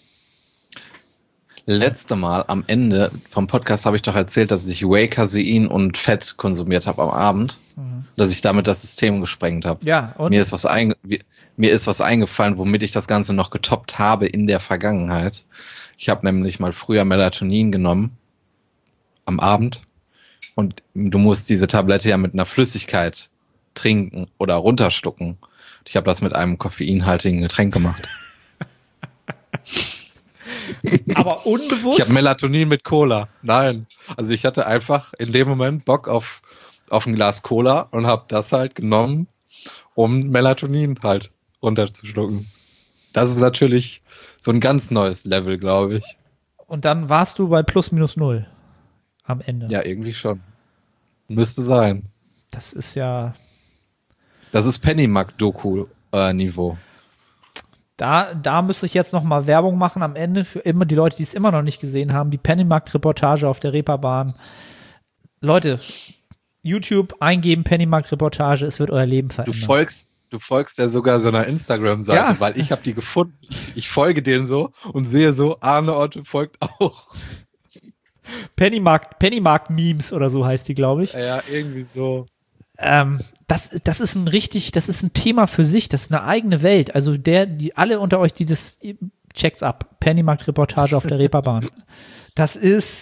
C: Letzte Mal am Ende vom Podcast habe ich doch erzählt, dass ich Whey, Casein und Fett konsumiert habe am Abend. Dass ich damit das System gesprengt habe.
B: Ja, und?
C: Mir ist was eingefallen, womit ich das Ganze noch getoppt habe in der Vergangenheit. Ich habe nämlich mal früher Melatonin genommen am Abend und du musst diese Tablette ja mit einer Flüssigkeit trinken oder runterschlucken. Ich habe das mit einem koffeinhaltigen Getränk gemacht.
B: Aber unbewusst?
C: Ich habe Melatonin mit Cola. Nein. Also ich hatte einfach in dem Moment Bock auf ein Glas Cola und habe das halt genommen, um Melatonin halt runterzuschlucken. Das ist natürlich so ein ganz neues Level, glaube ich.
B: Und dann warst du bei plus minus null am Ende.
C: Ja, irgendwie schon. Müsste sein.
B: Das ist ja...
C: Das ist Pennymark-Doku-Niveau.
B: Da müsste ich jetzt noch mal Werbung machen am Ende für immer die Leute, die es immer noch nicht gesehen haben. Die Pennymark-Reportage auf der Reeperbahn. Leute, YouTube eingeben, Pennymark-Reportage, es wird euer Leben verändern.
C: Du folgst ja sogar so einer Instagram-Seite, weil ich habe die gefunden. Ich folge denen so und sehe so, Arne Otte folgt auch.
B: Pennymark-Memes oder so heißt die, glaube ich.
C: Ja, irgendwie so.
B: Das ist ein Thema für sich, das ist eine eigene Welt. Also alle unter euch, die das checkt's ab. Pennymarkt-Reportage auf der Reeperbahn. Das ist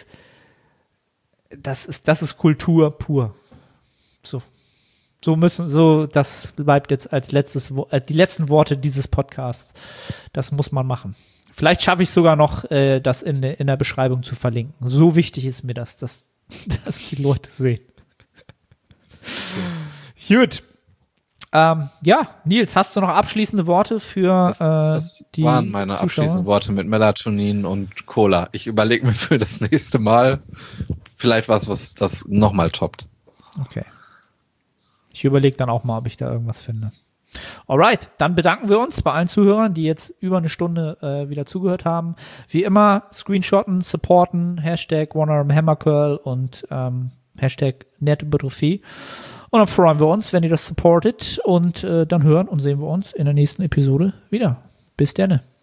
B: Kultur pur. Das bleibt jetzt als die letzten Worte dieses Podcasts. Das muss man machen. Vielleicht schaffe ich sogar noch, das in der Beschreibung zu verlinken. So wichtig ist mir das, dass die Leute sehen. Gut. Nils, hast du noch abschließende Worte für die
C: Das waren meine
B: Zuschauer?
C: abschließenden Worte mit Melatonin und Cola. Ich überlege mir für das nächste Mal vielleicht was das nochmal toppt.
B: Okay. Ich überlege dann auch mal, ob ich da irgendwas finde. Alright, dann bedanken wir uns bei allen Zuhörern, die jetzt über eine Stunde wieder zugehört haben. Wie immer, screenshotten, supporten, Hashtag OneArmHammerCurl und Hashtag Nettohypertrophie. Und dann freuen wir uns, wenn ihr das supportet und dann hören und sehen wir uns in der nächsten Episode wieder. Bis dann.